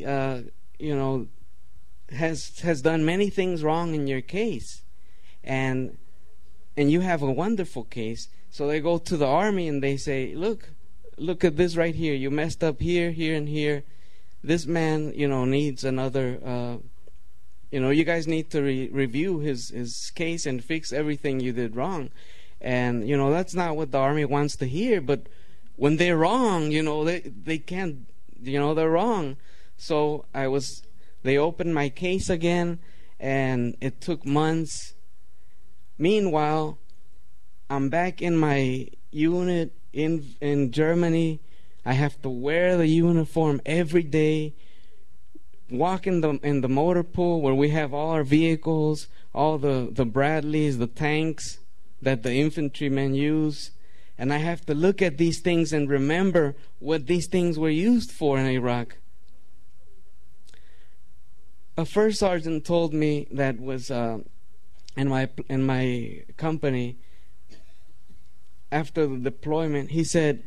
has done many things wrong in your case, and you have a wonderful case. So they go to the Army and they say, look at this right here. You messed up here, here, and here. This man, needs another. You guys need to review his case and fix everything you did wrong. And that's not what the Army wants to hear. But when they're wrong, they can't. They're wrong. So they opened my case again, and it took months. Meanwhile, I'm back in my unit in Germany. I have to wear the uniform every day, walk in the motor pool where we have all our vehicles, all the Bradleys, the tanks that the infantrymen use. And I have to look at these things and remember what these things were used for in Iraq. A first sergeant told me that was in my company after the deployment. He said,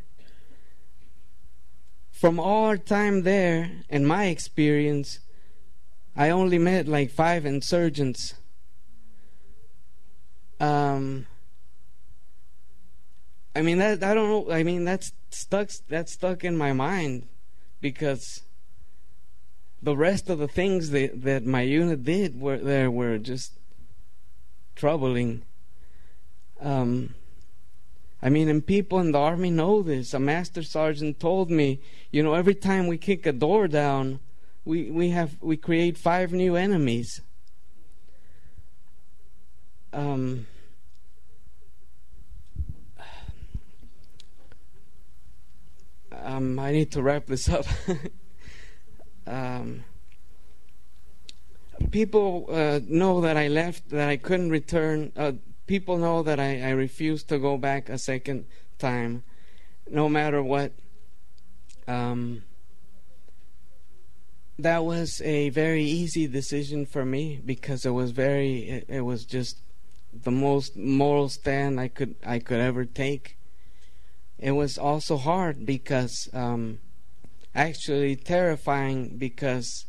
from all our time there, in my experience, I only met like 5 insurgents. I don't know. That's stuck in my mind, because the rest of the things that my unit did were just troubling. And people in the Army know this. A master sergeant told me, every time we kick a door down, we create 5 new enemies. I need to wrap this up. People know that I left, that I couldn't return. People know that I refused to go back a second time, no matter what. That was a very easy decision for me, because it was just the most moral stand I could ever take. It was also hard, because actually terrifying, because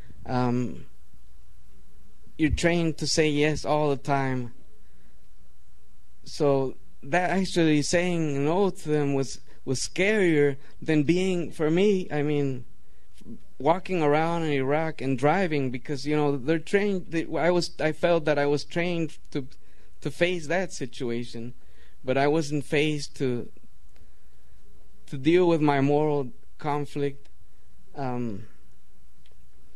you're trained to say yes all the time. So that actually saying no to them was scarier than being, for me, walking around in Iraq and driving, because they're trained. I felt that I was trained to face that situation, but I wasn't faced to deal with my moral conflict.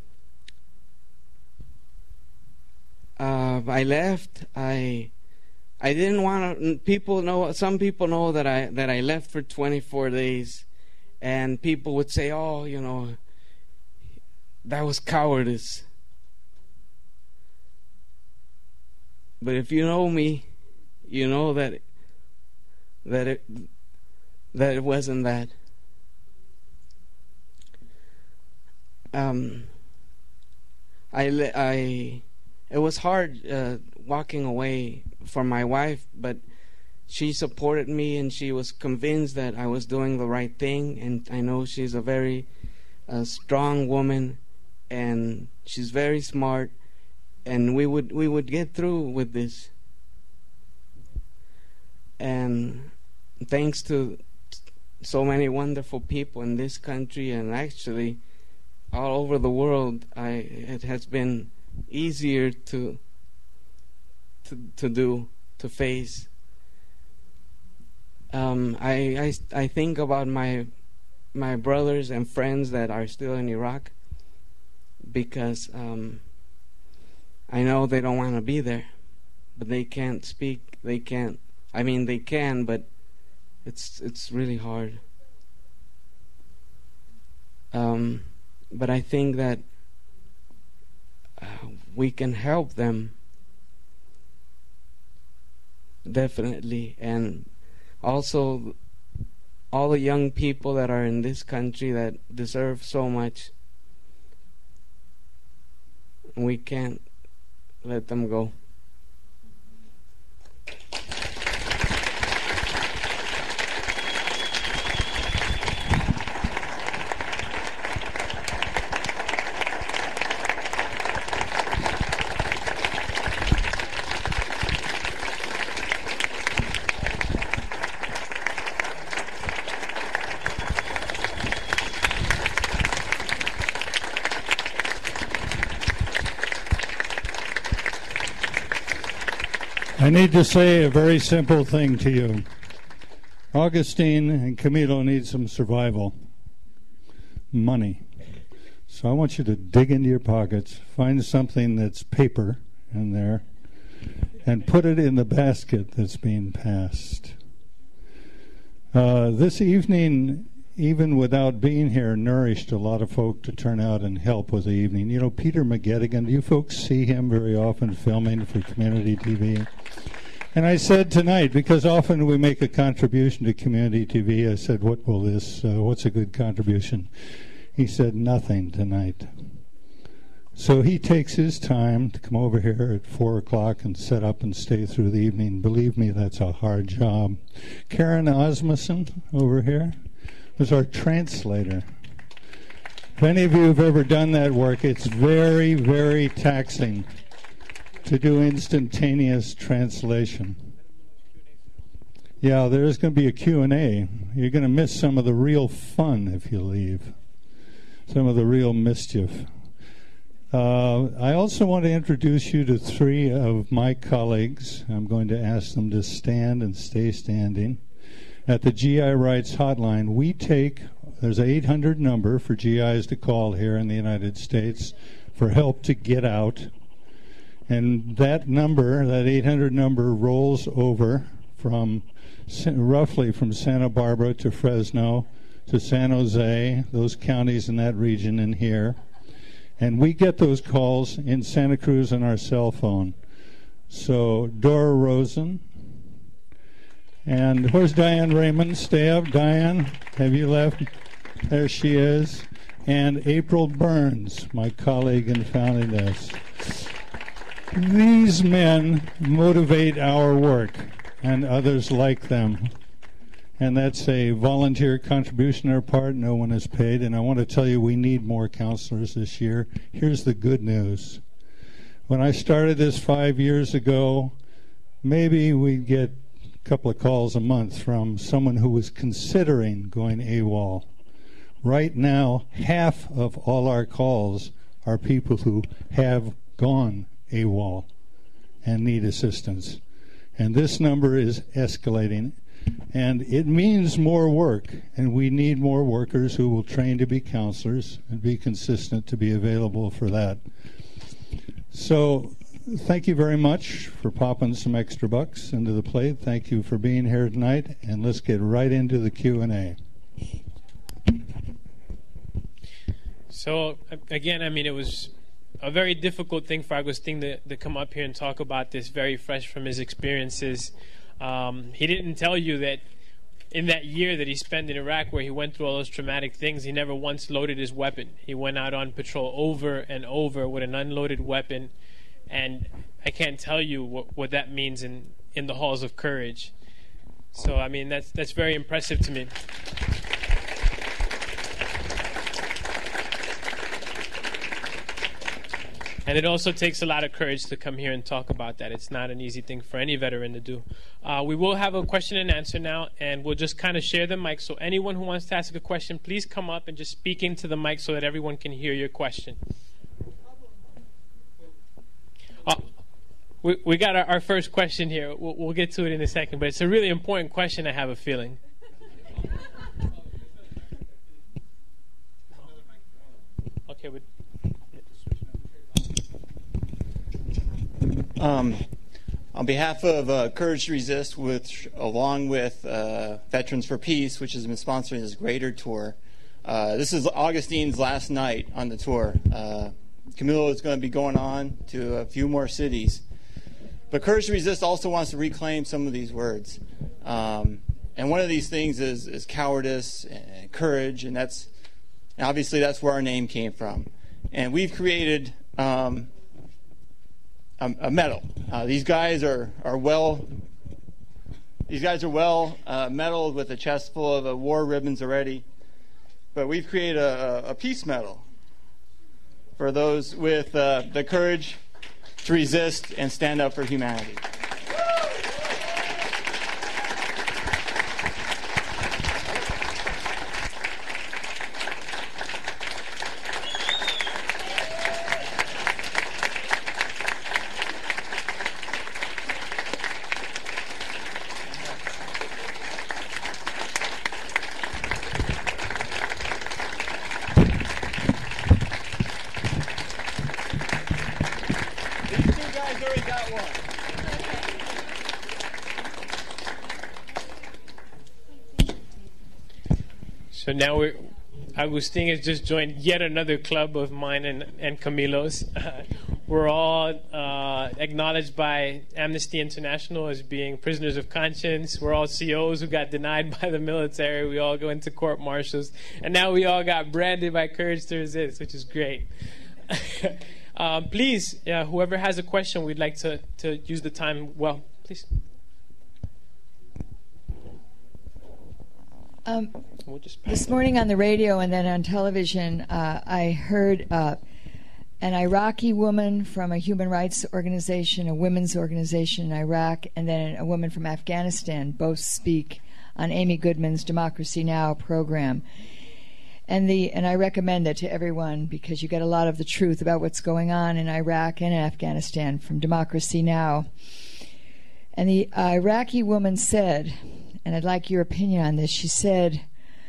I left. I I didn't want to. Some people know that I left for 24 days, and people would say, "Oh, that was cowardice." But if you know me, you know that it wasn't that. It was hard walking away from my wife, but she supported me, and she was convinced that I was doing the right thing. And I know she's a very strong woman, and she's very smart, and we would get through with this. And thanks to so many wonderful people in this country, and actually all over the world, it has been easier to face. I think about my brothers and friends that are still in Iraq, because I know they don't want to be there, but they can't speak. They can't. I mean, they can, but it's really hard. But I think that we can help them, definitely. And also all the young people that are in this country that deserve so much, we can't let them go. I need to say a very simple thing to you. Augustine and Camilo need some survival. Money. So I want you to dig into your pockets, find something that's paper in there, and put it in the basket that's being passed. This evening, even without being here, nourished a lot of folk to turn out and help with the evening. You know, Peter McGettigan, do you folks see him very often filming for community TV? And I said tonight, because often we make a contribution to community TV, I said, what's a good contribution? He said, nothing tonight. So he takes his time to come over here at 4 o'clock and set up and stay through the evening. Believe me, that's a hard job. Karen Osmussen over here was our translator. If any of you have ever done that work, it's very, very taxing to do instantaneous translation. Yeah, there's going to be a Q&A. You're going to miss some of the real fun if you leave, some of the real mischief. I also want to introduce you to 3 of my colleagues. I'm going to ask them to stand and stay standing. At the GI Rights Hotline, there's an 800 number for GIs to call here in the United States for help to get out. And that number, that 800 number, rolls over roughly from Santa Barbara to Fresno to San Jose, those counties in that region and here. And we get those calls in Santa Cruz on our cell phone. So Dora Rosen. And where's Diane Raymond? Stay up, Diane. Have you left? There she is. And April Burns, my colleague in founding this. These men motivate our work and others like them. And that's a volunteer contribution on our part. No one is paid. And I want to tell you, we need more counselors this year. Here's the good news. When I started this 5 years ago, maybe we'd get a couple of calls a month from someone who was considering going AWOL. Right now, half of all our calls are people who have gone AWOL and need assistance. And this number is escalating. And it means more work, and we need more workers who will train to be counselors and be consistent to be available for that. So thank you very much for popping some extra bucks into the plate. Thank you for being here tonight, and let's get right into the Q&A. So, again, I mean, it was a very difficult thing for Agustin to come up here and talk about this, very fresh from his experiences. He didn't tell you that in that year that he spent in Iraq, where he went through all those traumatic things, he never once loaded his weapon. He went out on patrol over and over with an unloaded weapon, and I can't tell you what that means in the halls of courage. So, I mean, that's very impressive to me. And it also takes a lot of courage to come here and talk about that. It's not an easy thing for any veteran to do. We will have a question and answer now, and we'll just kind of share the mic. So anyone who wants to ask a question, please come up and just speak into the mic so that everyone can hear your question. We got our first question here. We'll get to it in a second, but it's a really important question, I have a feeling. Okay, on behalf of Courage to Resist, along with Veterans for Peace, which has been sponsoring this greater tour, this is Augustin's last night on the tour. Camilo is going to be going on to a few more cities. But Courage to Resist also wants to reclaim some of these words. And one of these things is cowardice and courage, and obviously that's where our name came from. And we've created a medal. These guys are well medaled with a chest full of war ribbons already. But we've created a peace medal for those with the courage to resist and stand up for humanity. So now Agustin has just joined yet another club of mine and Camilo's. We're all acknowledged by Amnesty International as being prisoners of conscience. We're all COs who got denied by the military. We all go into court martials. And now we all got branded by Courage to Resist, which is great. Please, whoever has a question, we'd like to use the time well. Please. This morning on the radio and then on television, I heard an Iraqi woman from a human rights organization, a women's organization in Iraq, and then a woman from Afghanistan both speak on Amy Goodman's Democracy Now! Program. And I recommend that to everyone because you get a lot of the truth about what's going on in Iraq and in Afghanistan from Democracy Now! And the Iraqi woman said, and I'd like your opinion on this, she said,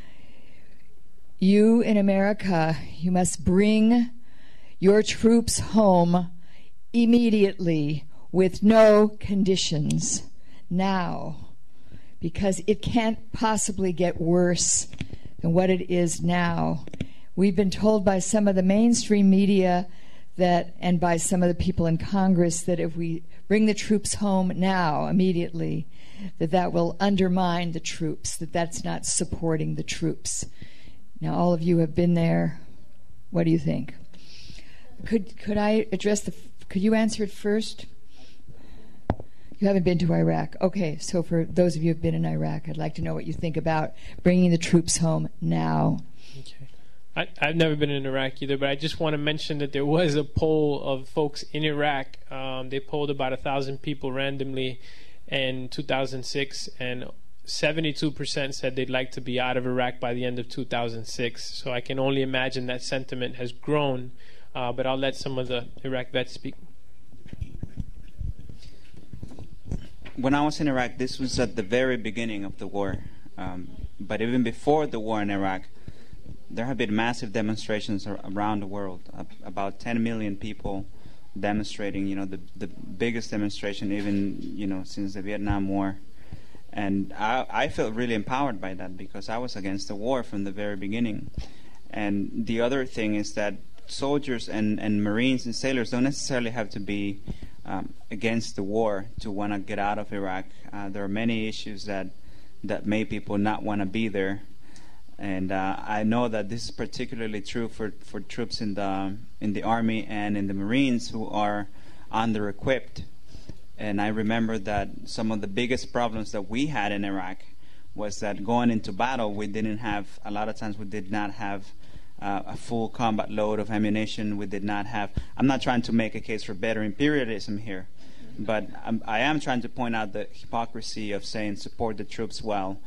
you in America, you must bring your troops home immediately with no conditions now, because it can't possibly get worse than what it is now. We've been told by some of the mainstream media that, and by some of the people in Congress, that if we bring the troops home now, immediately, that will undermine the troops, that's not supporting the troops. Now, all of you have been there. What do you think? Could I address could you answer it first? You haven't been to Iraq. Okay, so for those of you who have been in Iraq, I'd like to know what you think about bringing the troops home now. Okay. I've never been in Iraq either, but I just want to mention that there was a poll of folks in Iraq. They polled about 1,000 people randomly in 2006, and 72% said they'd like to be out of Iraq by the end of 2006. So I can only imagine that sentiment has grown, but I'll let some of the Iraq vets speak. When I was in Iraq, this was at the very beginning of the war. But even before the war in Iraq, there have been massive demonstrations around the world. About 10 million people demonstrating, the biggest demonstration even, since the Vietnam War. And I felt really empowered by that because I was against the war from the very beginning. And the other thing is that soldiers and Marines and sailors don't necessarily have to be against the war to want to get out of Iraq. There are many issues that make people not want to be there. And I know that this is particularly true for troops in the Army and in the Marines who are under-equipped. And I remember that some of the biggest problems that we had in Iraq was that going into battle, a lot of times we did not have a full combat load of ammunition. We did not have, I'm not trying to make a case for better imperialism here, but I am trying to point out the hypocrisy of saying support the troops well.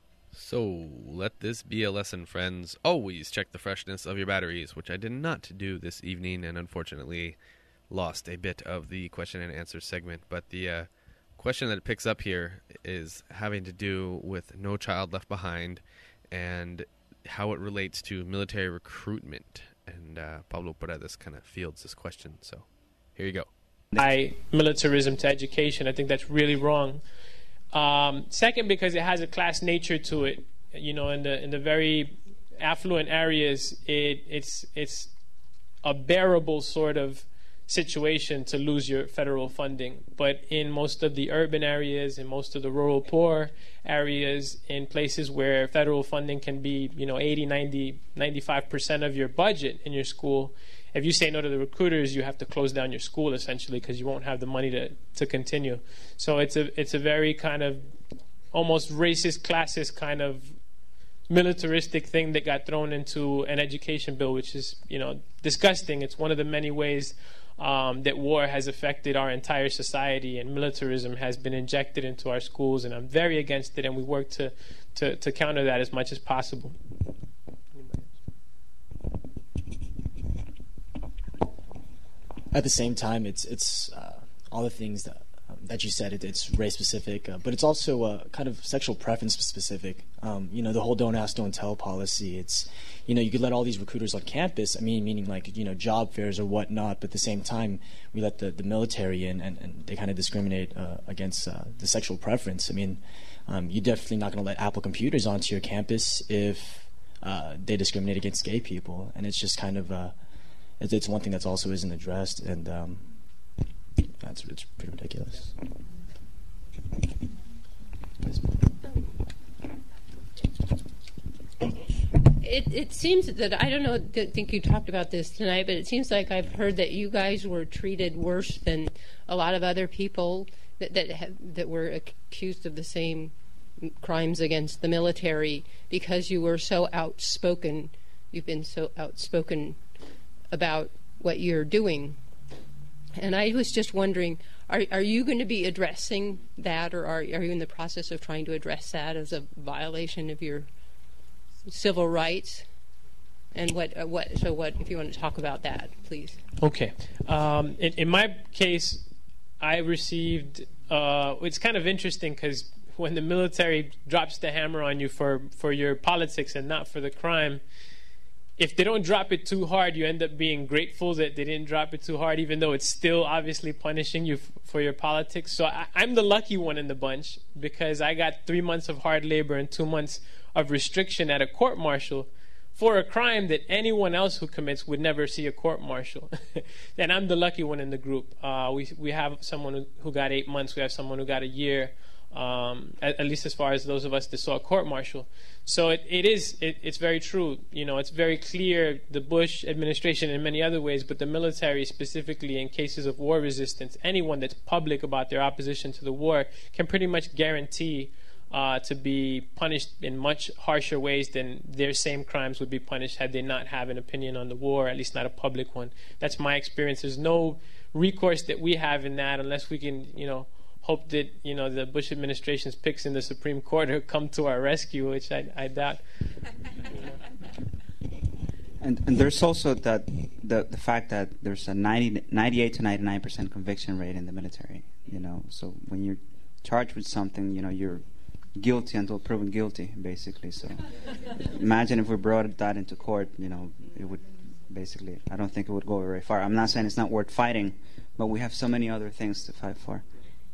So let this be a lesson, friends. Always check the freshness of your batteries, which I did not do this evening, and unfortunately lost a bit of the question and answer segment. But the question that it picks up here is having to do with No Child Left Behind and how it relates to military recruitment. And Pablo Paredes kind of fields this question. So here you go. Militarism to education, I think that's really wrong. Second, because it has a class nature to it. In the very affluent areas, it's a bearable sort of situation to lose your federal funding. But in most of the urban areas, in most of the rural poor areas, in places where federal funding can be 80, 90, 95% of your budget in your school, if you say no to the recruiters, you have to close down your school essentially because you won't have the money to continue. So it's a very kind of almost racist, classist kind of militaristic thing that got thrown into an education bill, which is disgusting. It's one of the many ways that war has affected our entire society, and militarism has been injected into our schools, and I'm very against it, and we work to counter that as much as possible. At the same time, it's all the things that you said. It's race specific, but it's also kind of sexual preference specific. The whole "don't ask, don't tell" policy. It's you could let all these recruiters on campus. meaning like job fairs or whatnot. But at the same time, we let the military in, and they kind of discriminate against the sexual preference. You're definitely not going to let Apple computers onto your campus if they discriminate against gay people, and it's just kind of it's one thing that's also isn't addressed, and it's pretty ridiculous. It seems that, I don't think you talked about this tonight, but it seems like I've heard that you guys were treated worse than a lot of other people that were accused of the same crimes against the military because you were so outspoken. You've been so outspoken about what you're doing. And I was just wondering, are you going to be addressing that, or are you in the process of trying to address that as a violation of your civil rights? And what if you want to talk about that, please. Okay. In my case, I received it's kind of interesting because when the military drops the hammer on you for your politics and not for the crime, if they don't drop it too hard, you end up being grateful that they didn't drop it too hard, even though it's still obviously punishing you for your politics. So I'm the lucky one in the bunch because I got 3 months of hard labor and 2 months of restriction at a court-martial for a crime that anyone else who commits would never see a court-martial. And I'm the lucky one in the group. We have someone who got 8 months. We have someone who got a year, at least as far as those of us that saw a court-martial. So it's very true. It's very clear, the Bush administration in many other ways, but the military specifically in cases of war resistance, anyone that's public about their opposition to the war can pretty much guarantee to be punished in much harsher ways than their same crimes would be punished had they not have an opinion on the war, at least not a public one. That's my experience. There's no recourse that we have in that unless we can, hope that the Bush administration's picks in the Supreme Court will come to our rescue, which I doubt. And there's also that the fact that there's a 98 to 99% conviction rate in the military. So when you're charged with something, you're guilty until proven guilty, basically. So imagine if we brought that into court, it would basically. I don't think it would go very far. I'm not saying it's not worth fighting, but we have so many other things to fight for.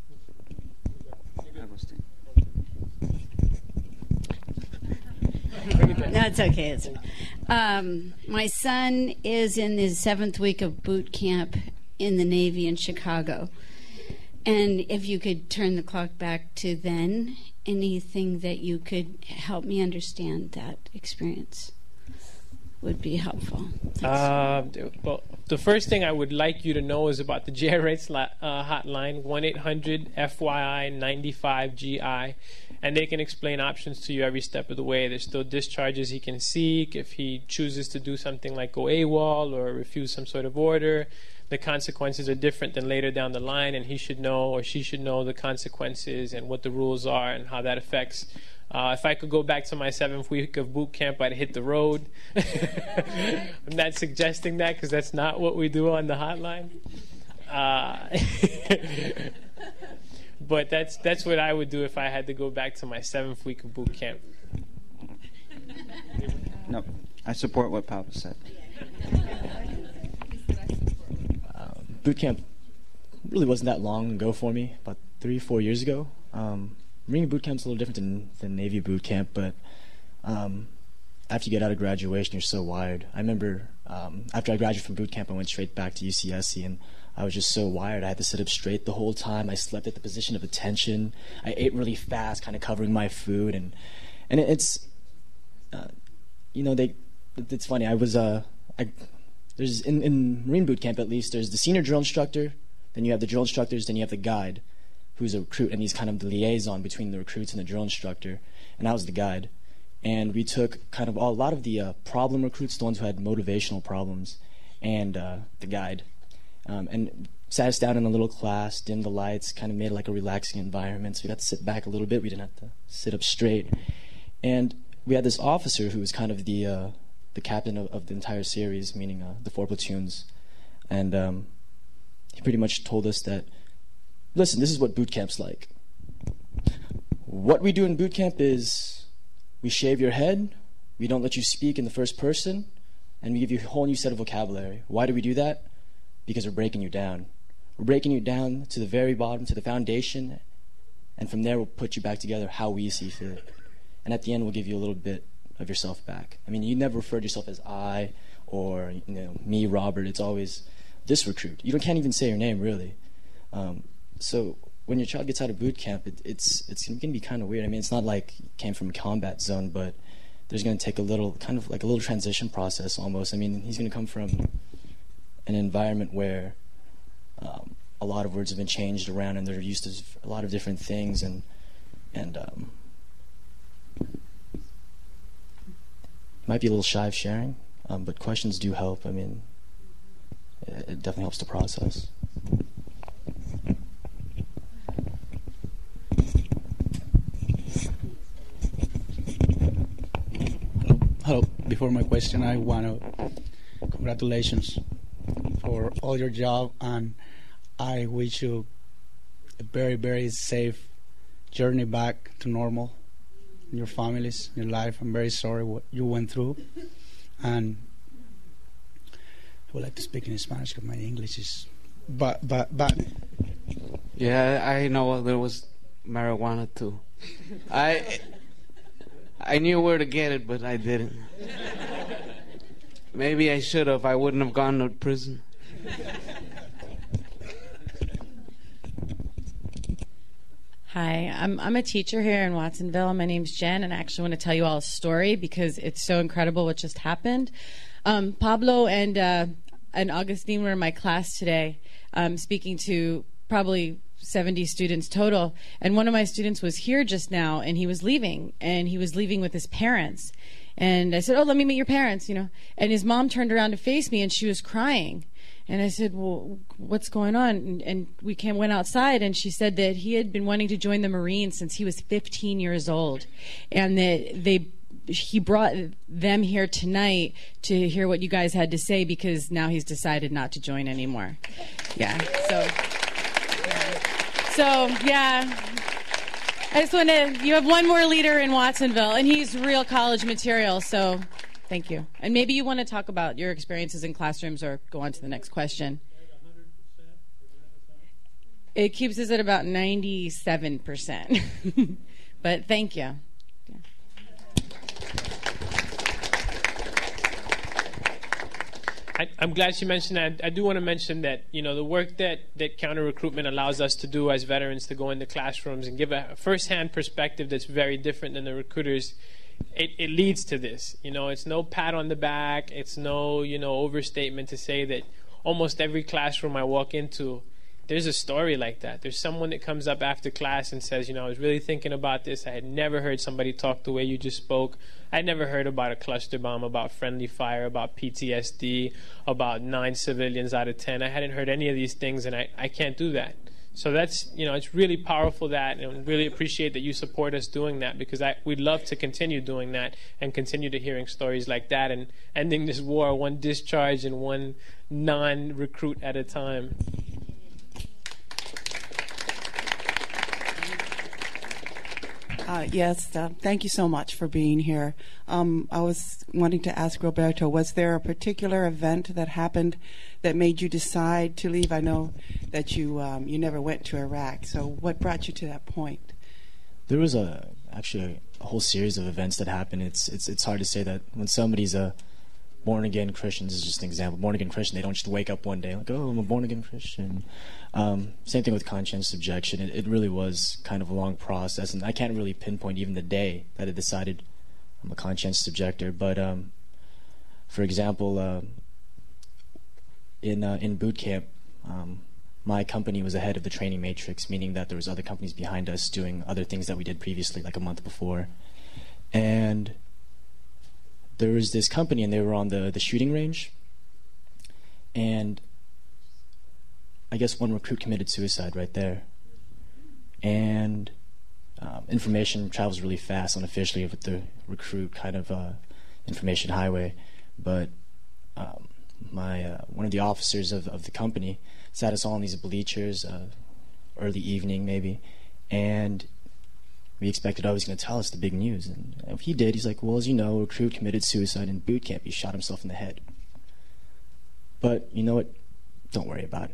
No, it's okay. My son is in his 7th week of boot camp in the Navy in Chicago. And if you could turn the clock back to then, anything that you could help me understand that experience would be helpful. Well, the first thing I would like you to know is about the JRH hotline, 1-800-FYI-95GI, and they can explain options to you every step of the way. There's still discharges he can seek if he chooses to do something like go AWOL or refuse some sort of order. The consequences are different than later down the line, and he should know or she should know the consequences and what the rules are and how that affects. If I could go back to my 7th week of boot camp, I'd hit the road. I'm not suggesting that because that's not what we do on the hotline. But that's what I would do if I had to go back to my 7th week of boot camp. No, I support what Pablo said. Boot camp really wasn't that long ago for me, about 3-4 years ago. Marine boot camp's a little different than Navy boot camp, but after you get out of graduation, you're so wired. I remember after I graduated from boot camp, I went straight back to UCSC, and I was just so wired. I had to sit up straight the whole time. I slept at the position of attention. I ate really fast, kind of covering my food, and it's it's funny. I was there's in Marine boot camp at least. There's the senior drill instructor, then you have the drill instructors, then you have the guide, who's a recruit, and he's kind of the liaison between the recruits and the drill instructor, and I was the guide. And we took kind of a lot of the problem recruits, the ones who had motivational problems, and the guide, and sat us down in a little class, dimmed the lights, kind of made it like a relaxing environment, so we got to sit back a little bit. We didn't have to sit up straight. And we had this officer who was kind of the captain of the entire series, meaning the 4 platoons, and he pretty much told us that, listen, this is what boot camp's like. What we do in boot camp is we shave your head, we don't let you speak in the first person, and we give you a whole new set of vocabulary. Why do we do that? Because we're breaking you down. We're breaking you down to the very bottom, to the foundation, and from there we'll put you back together how we see fit. And at the end we'll give you a little bit of yourself back. I mean, you never refer to yourself as I or me, Robert. It's always this recruit. You can't even say your name, really. So when your child gets out of boot camp, it's going to be kind of weird. I mean, it's not like you came from a combat zone, but there's going to take a little, kind of like a little transition process almost. I mean, he's going to come from an environment where a lot of words have been changed around, and they're used to a lot of different things, and might be a little shy of sharing, but questions do help. I mean, it definitely helps to process. Hello. Before my question, I want to congratulations for all your job, and I wish you a very, very safe journey back to normal. Your families, your life. I'm very sorry what you went through, and I would like to speak in Spanish because my English is, but. Yeah, I know there was marijuana too. I knew where to get it, but I didn't. Maybe I should have. I wouldn't have gone to prison. Hi, I'm a teacher here in Watsonville. My name's Jen, and I actually want to tell you all a story because it's so incredible what just happened. Pablo and Augustine were in my class today, speaking to probably 70 students total, and one of my students was here just now, and he was leaving with his parents. And I said, "Oh, let me meet your parents," And his mom turned around to face me, and she was crying. And I said, "Well, what's going on?" And we went outside, and she said that he had been wanting to join the Marines since he was 15 years old, and that he brought them here tonight to hear what you guys had to say because now he's decided not to join anymore. Yeah. So yeah. I just want to. You have one more leader in Watsonville, and he's real college material. So Thank you. And maybe you want to talk about your experiences in classrooms or go on to the next question. It keeps us at about 97%. But thank you. I'm glad she mentioned that. I do want to mention that, the work that counter recruitment allows us to do as veterans, to go into classrooms and give a first-hand perspective that's very different than the recruiters, it leads to this. It's no pat on the back. It's no, overstatement to say that almost every classroom I walk into, there's a story like that. There's someone that comes up after class and says, I was really thinking about this. I had never heard somebody talk the way you just spoke. I'd never heard about a cluster bomb, about friendly fire, about PTSD, about 9 civilians out of 10. I hadn't heard any of these things, and I can't do that. So that's, it's really powerful that, and really appreciate that you support us doing that, because we'd love to continue doing that and continue to hearing stories like that and ending this war one discharge and one non-recruit at a time. Yes, thank you so much for being here. I was wanting to ask Roberto, was there a particular event that happened that made you decide to leave? I know that you never went to Iraq, so what brought you to that point? There was actually a whole series of events that happened. It's hard to say that when somebody's a born-again Christian, this is just an example, born-again Christian, they don't just wake up one day like, oh, I'm a born-again Christian. Same thing with conscientious objection. It really was kind of a long process, and I can't really pinpoint even the day that I decided I'm a conscientious objector. But for example, in boot camp, my company was ahead of the training matrix, meaning that there was other companies behind us doing other things that we did previously, like a month before. And there was this company, and they were on the shooting range, and I guess one recruit committed suicide right there. And information travels really fast unofficially with the recruit kind of information highway, but one of the officers of the company sat us all in these bleachers, early evening maybe, and we expected he was going to tell us the big news. And if he did, he's like, well, as you know, a recruit committed suicide in boot camp. He shot himself in the head. But you know what? Don't worry about it.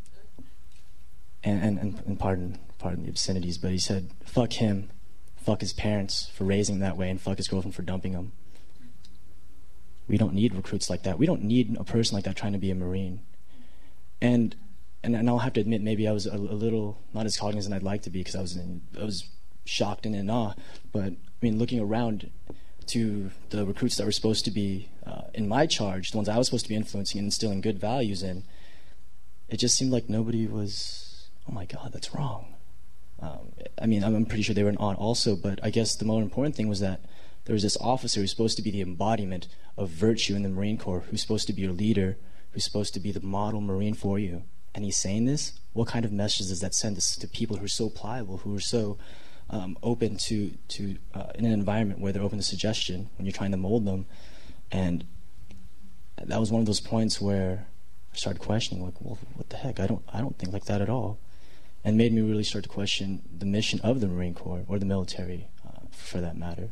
And pardon the obscenities, but he said, fuck him, fuck his parents for raising him that way, and fuck his girlfriend for dumping him. We don't need recruits like that. We don't need a person like that trying to be a Marine. And I'll have to admit, maybe I was a little not as cognizant as I'd like to be, because I was shocked and in awe. But I mean, looking around to the recruits that were supposed to be in my charge, the ones I was supposed to be influencing and instilling good values in, it just seemed like nobody was, oh my God, that's wrong. I mean, I'm pretty sure they were in awe also, but I guess the more important thing was that there was this officer who's supposed to be the embodiment of virtue in the Marine Corps, who's supposed to be your leader, who's supposed to be the model Marine for you. And he's saying this? What kind of message does that send us to people who are so pliable, who are so open to in an environment where they're open to suggestion when you're trying to mold them? And that was one of those points where I started questioning, like, well, what the heck? I don't think like that at all. And made me really start to question the mission of the Marine Corps, or the military, for that matter.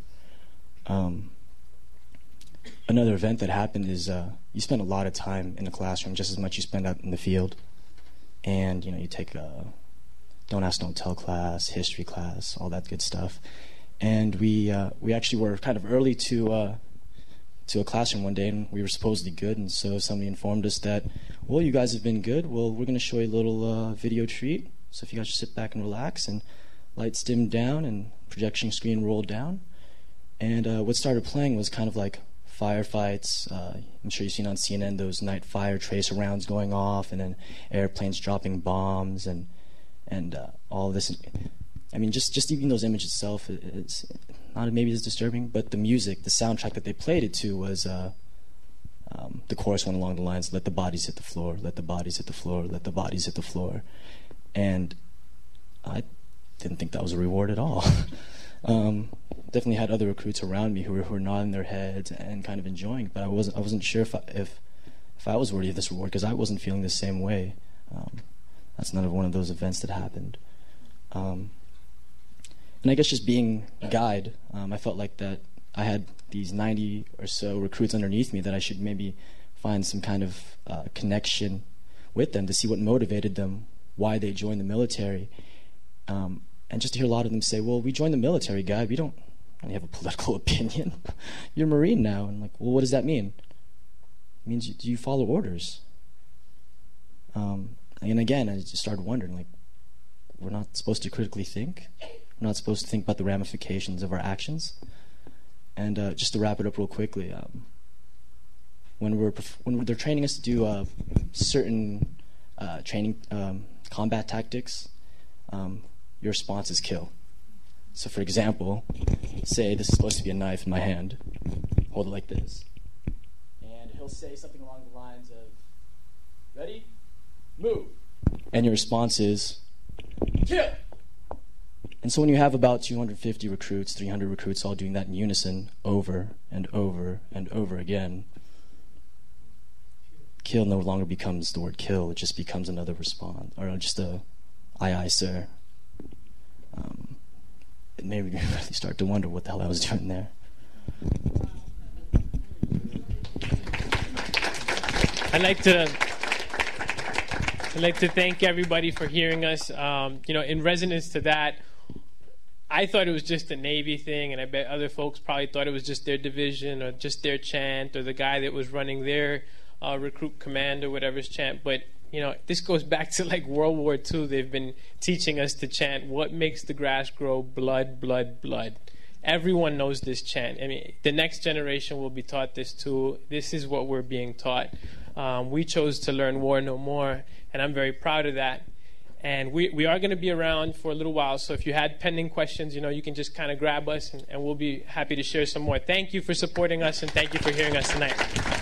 Another event that happened is you spend a lot of time in the classroom, just as much you spend out in the field. And you take Don't Ask, Don't Tell class, history class, all that good stuff. And we actually were kind of early to a classroom one day, and we were supposedly good. And so somebody informed us that, well, you guys have been good. Well, we're going to show you a little video treat. So if you guys just sit back and relax, and lights dimmed down and projection screen rolled down. And what started playing was kind of like firefights. I'm sure you've seen on CNN those night fire tracer rounds going off, and then airplanes dropping bombs, and all of this. I mean, just even those images itself, it's not maybe as disturbing, but the music, the soundtrack that they played it to was the chorus went along the lines, "Let the bodies hit the floor, let the bodies hit the floor, let the bodies hit the floor." And I didn't think that was a reward at all. Definitely had other recruits around me who were nodding their heads and kind of enjoying, but I wasn't sure if I was worthy of this reward, because I wasn't feeling the same way. That's another one of those events that happened. And I guess just being a guide, I felt like that I had these 90 or so recruits underneath me that I should maybe find some kind of connection with them to see what motivated them, why they joined the military. And just to hear a lot of them say, well, we joined the military, guy. We don't really have a political opinion. You're a Marine now. And like, well, what does that mean? It means do you follow orders? And again, I just started wondering, like, we're not supposed to critically think. We're not supposed to think about the ramifications of our actions. And just to wrap it up real quickly, when they're training us to do certain training combat tactics, your response is kill. So, for example, say this is supposed to be a knife in my hand. Hold it like this, and he'll say something along the lines of, "Ready, move," and your response is kill. And so when you have about 250 recruits, 300 recruits all doing that in unison over and over and over again, kill no longer becomes the word kill. It just becomes another response, or just a aye, aye, sir. It made me really start to wonder what the hell I was doing there. I'd like to thank everybody for hearing us. In resonance to that, I thought it was just a Navy thing, and I bet other folks probably thought it was just their division or just their chant or the guy that was running their recruit command or whatever's chant. But, this goes back to like World War II. They've been teaching us to chant, what makes the grass grow? Blood, blood, blood. Everyone knows this chant. I mean, the next generation will be taught this too. This is what we're being taught. We chose to learn War No More, and I'm very proud of that. And we are going to be around for a little while, so if you had pending questions, you can just kind of grab us, and we'll be happy to share some more. Thank you for supporting us, and thank you for hearing us tonight.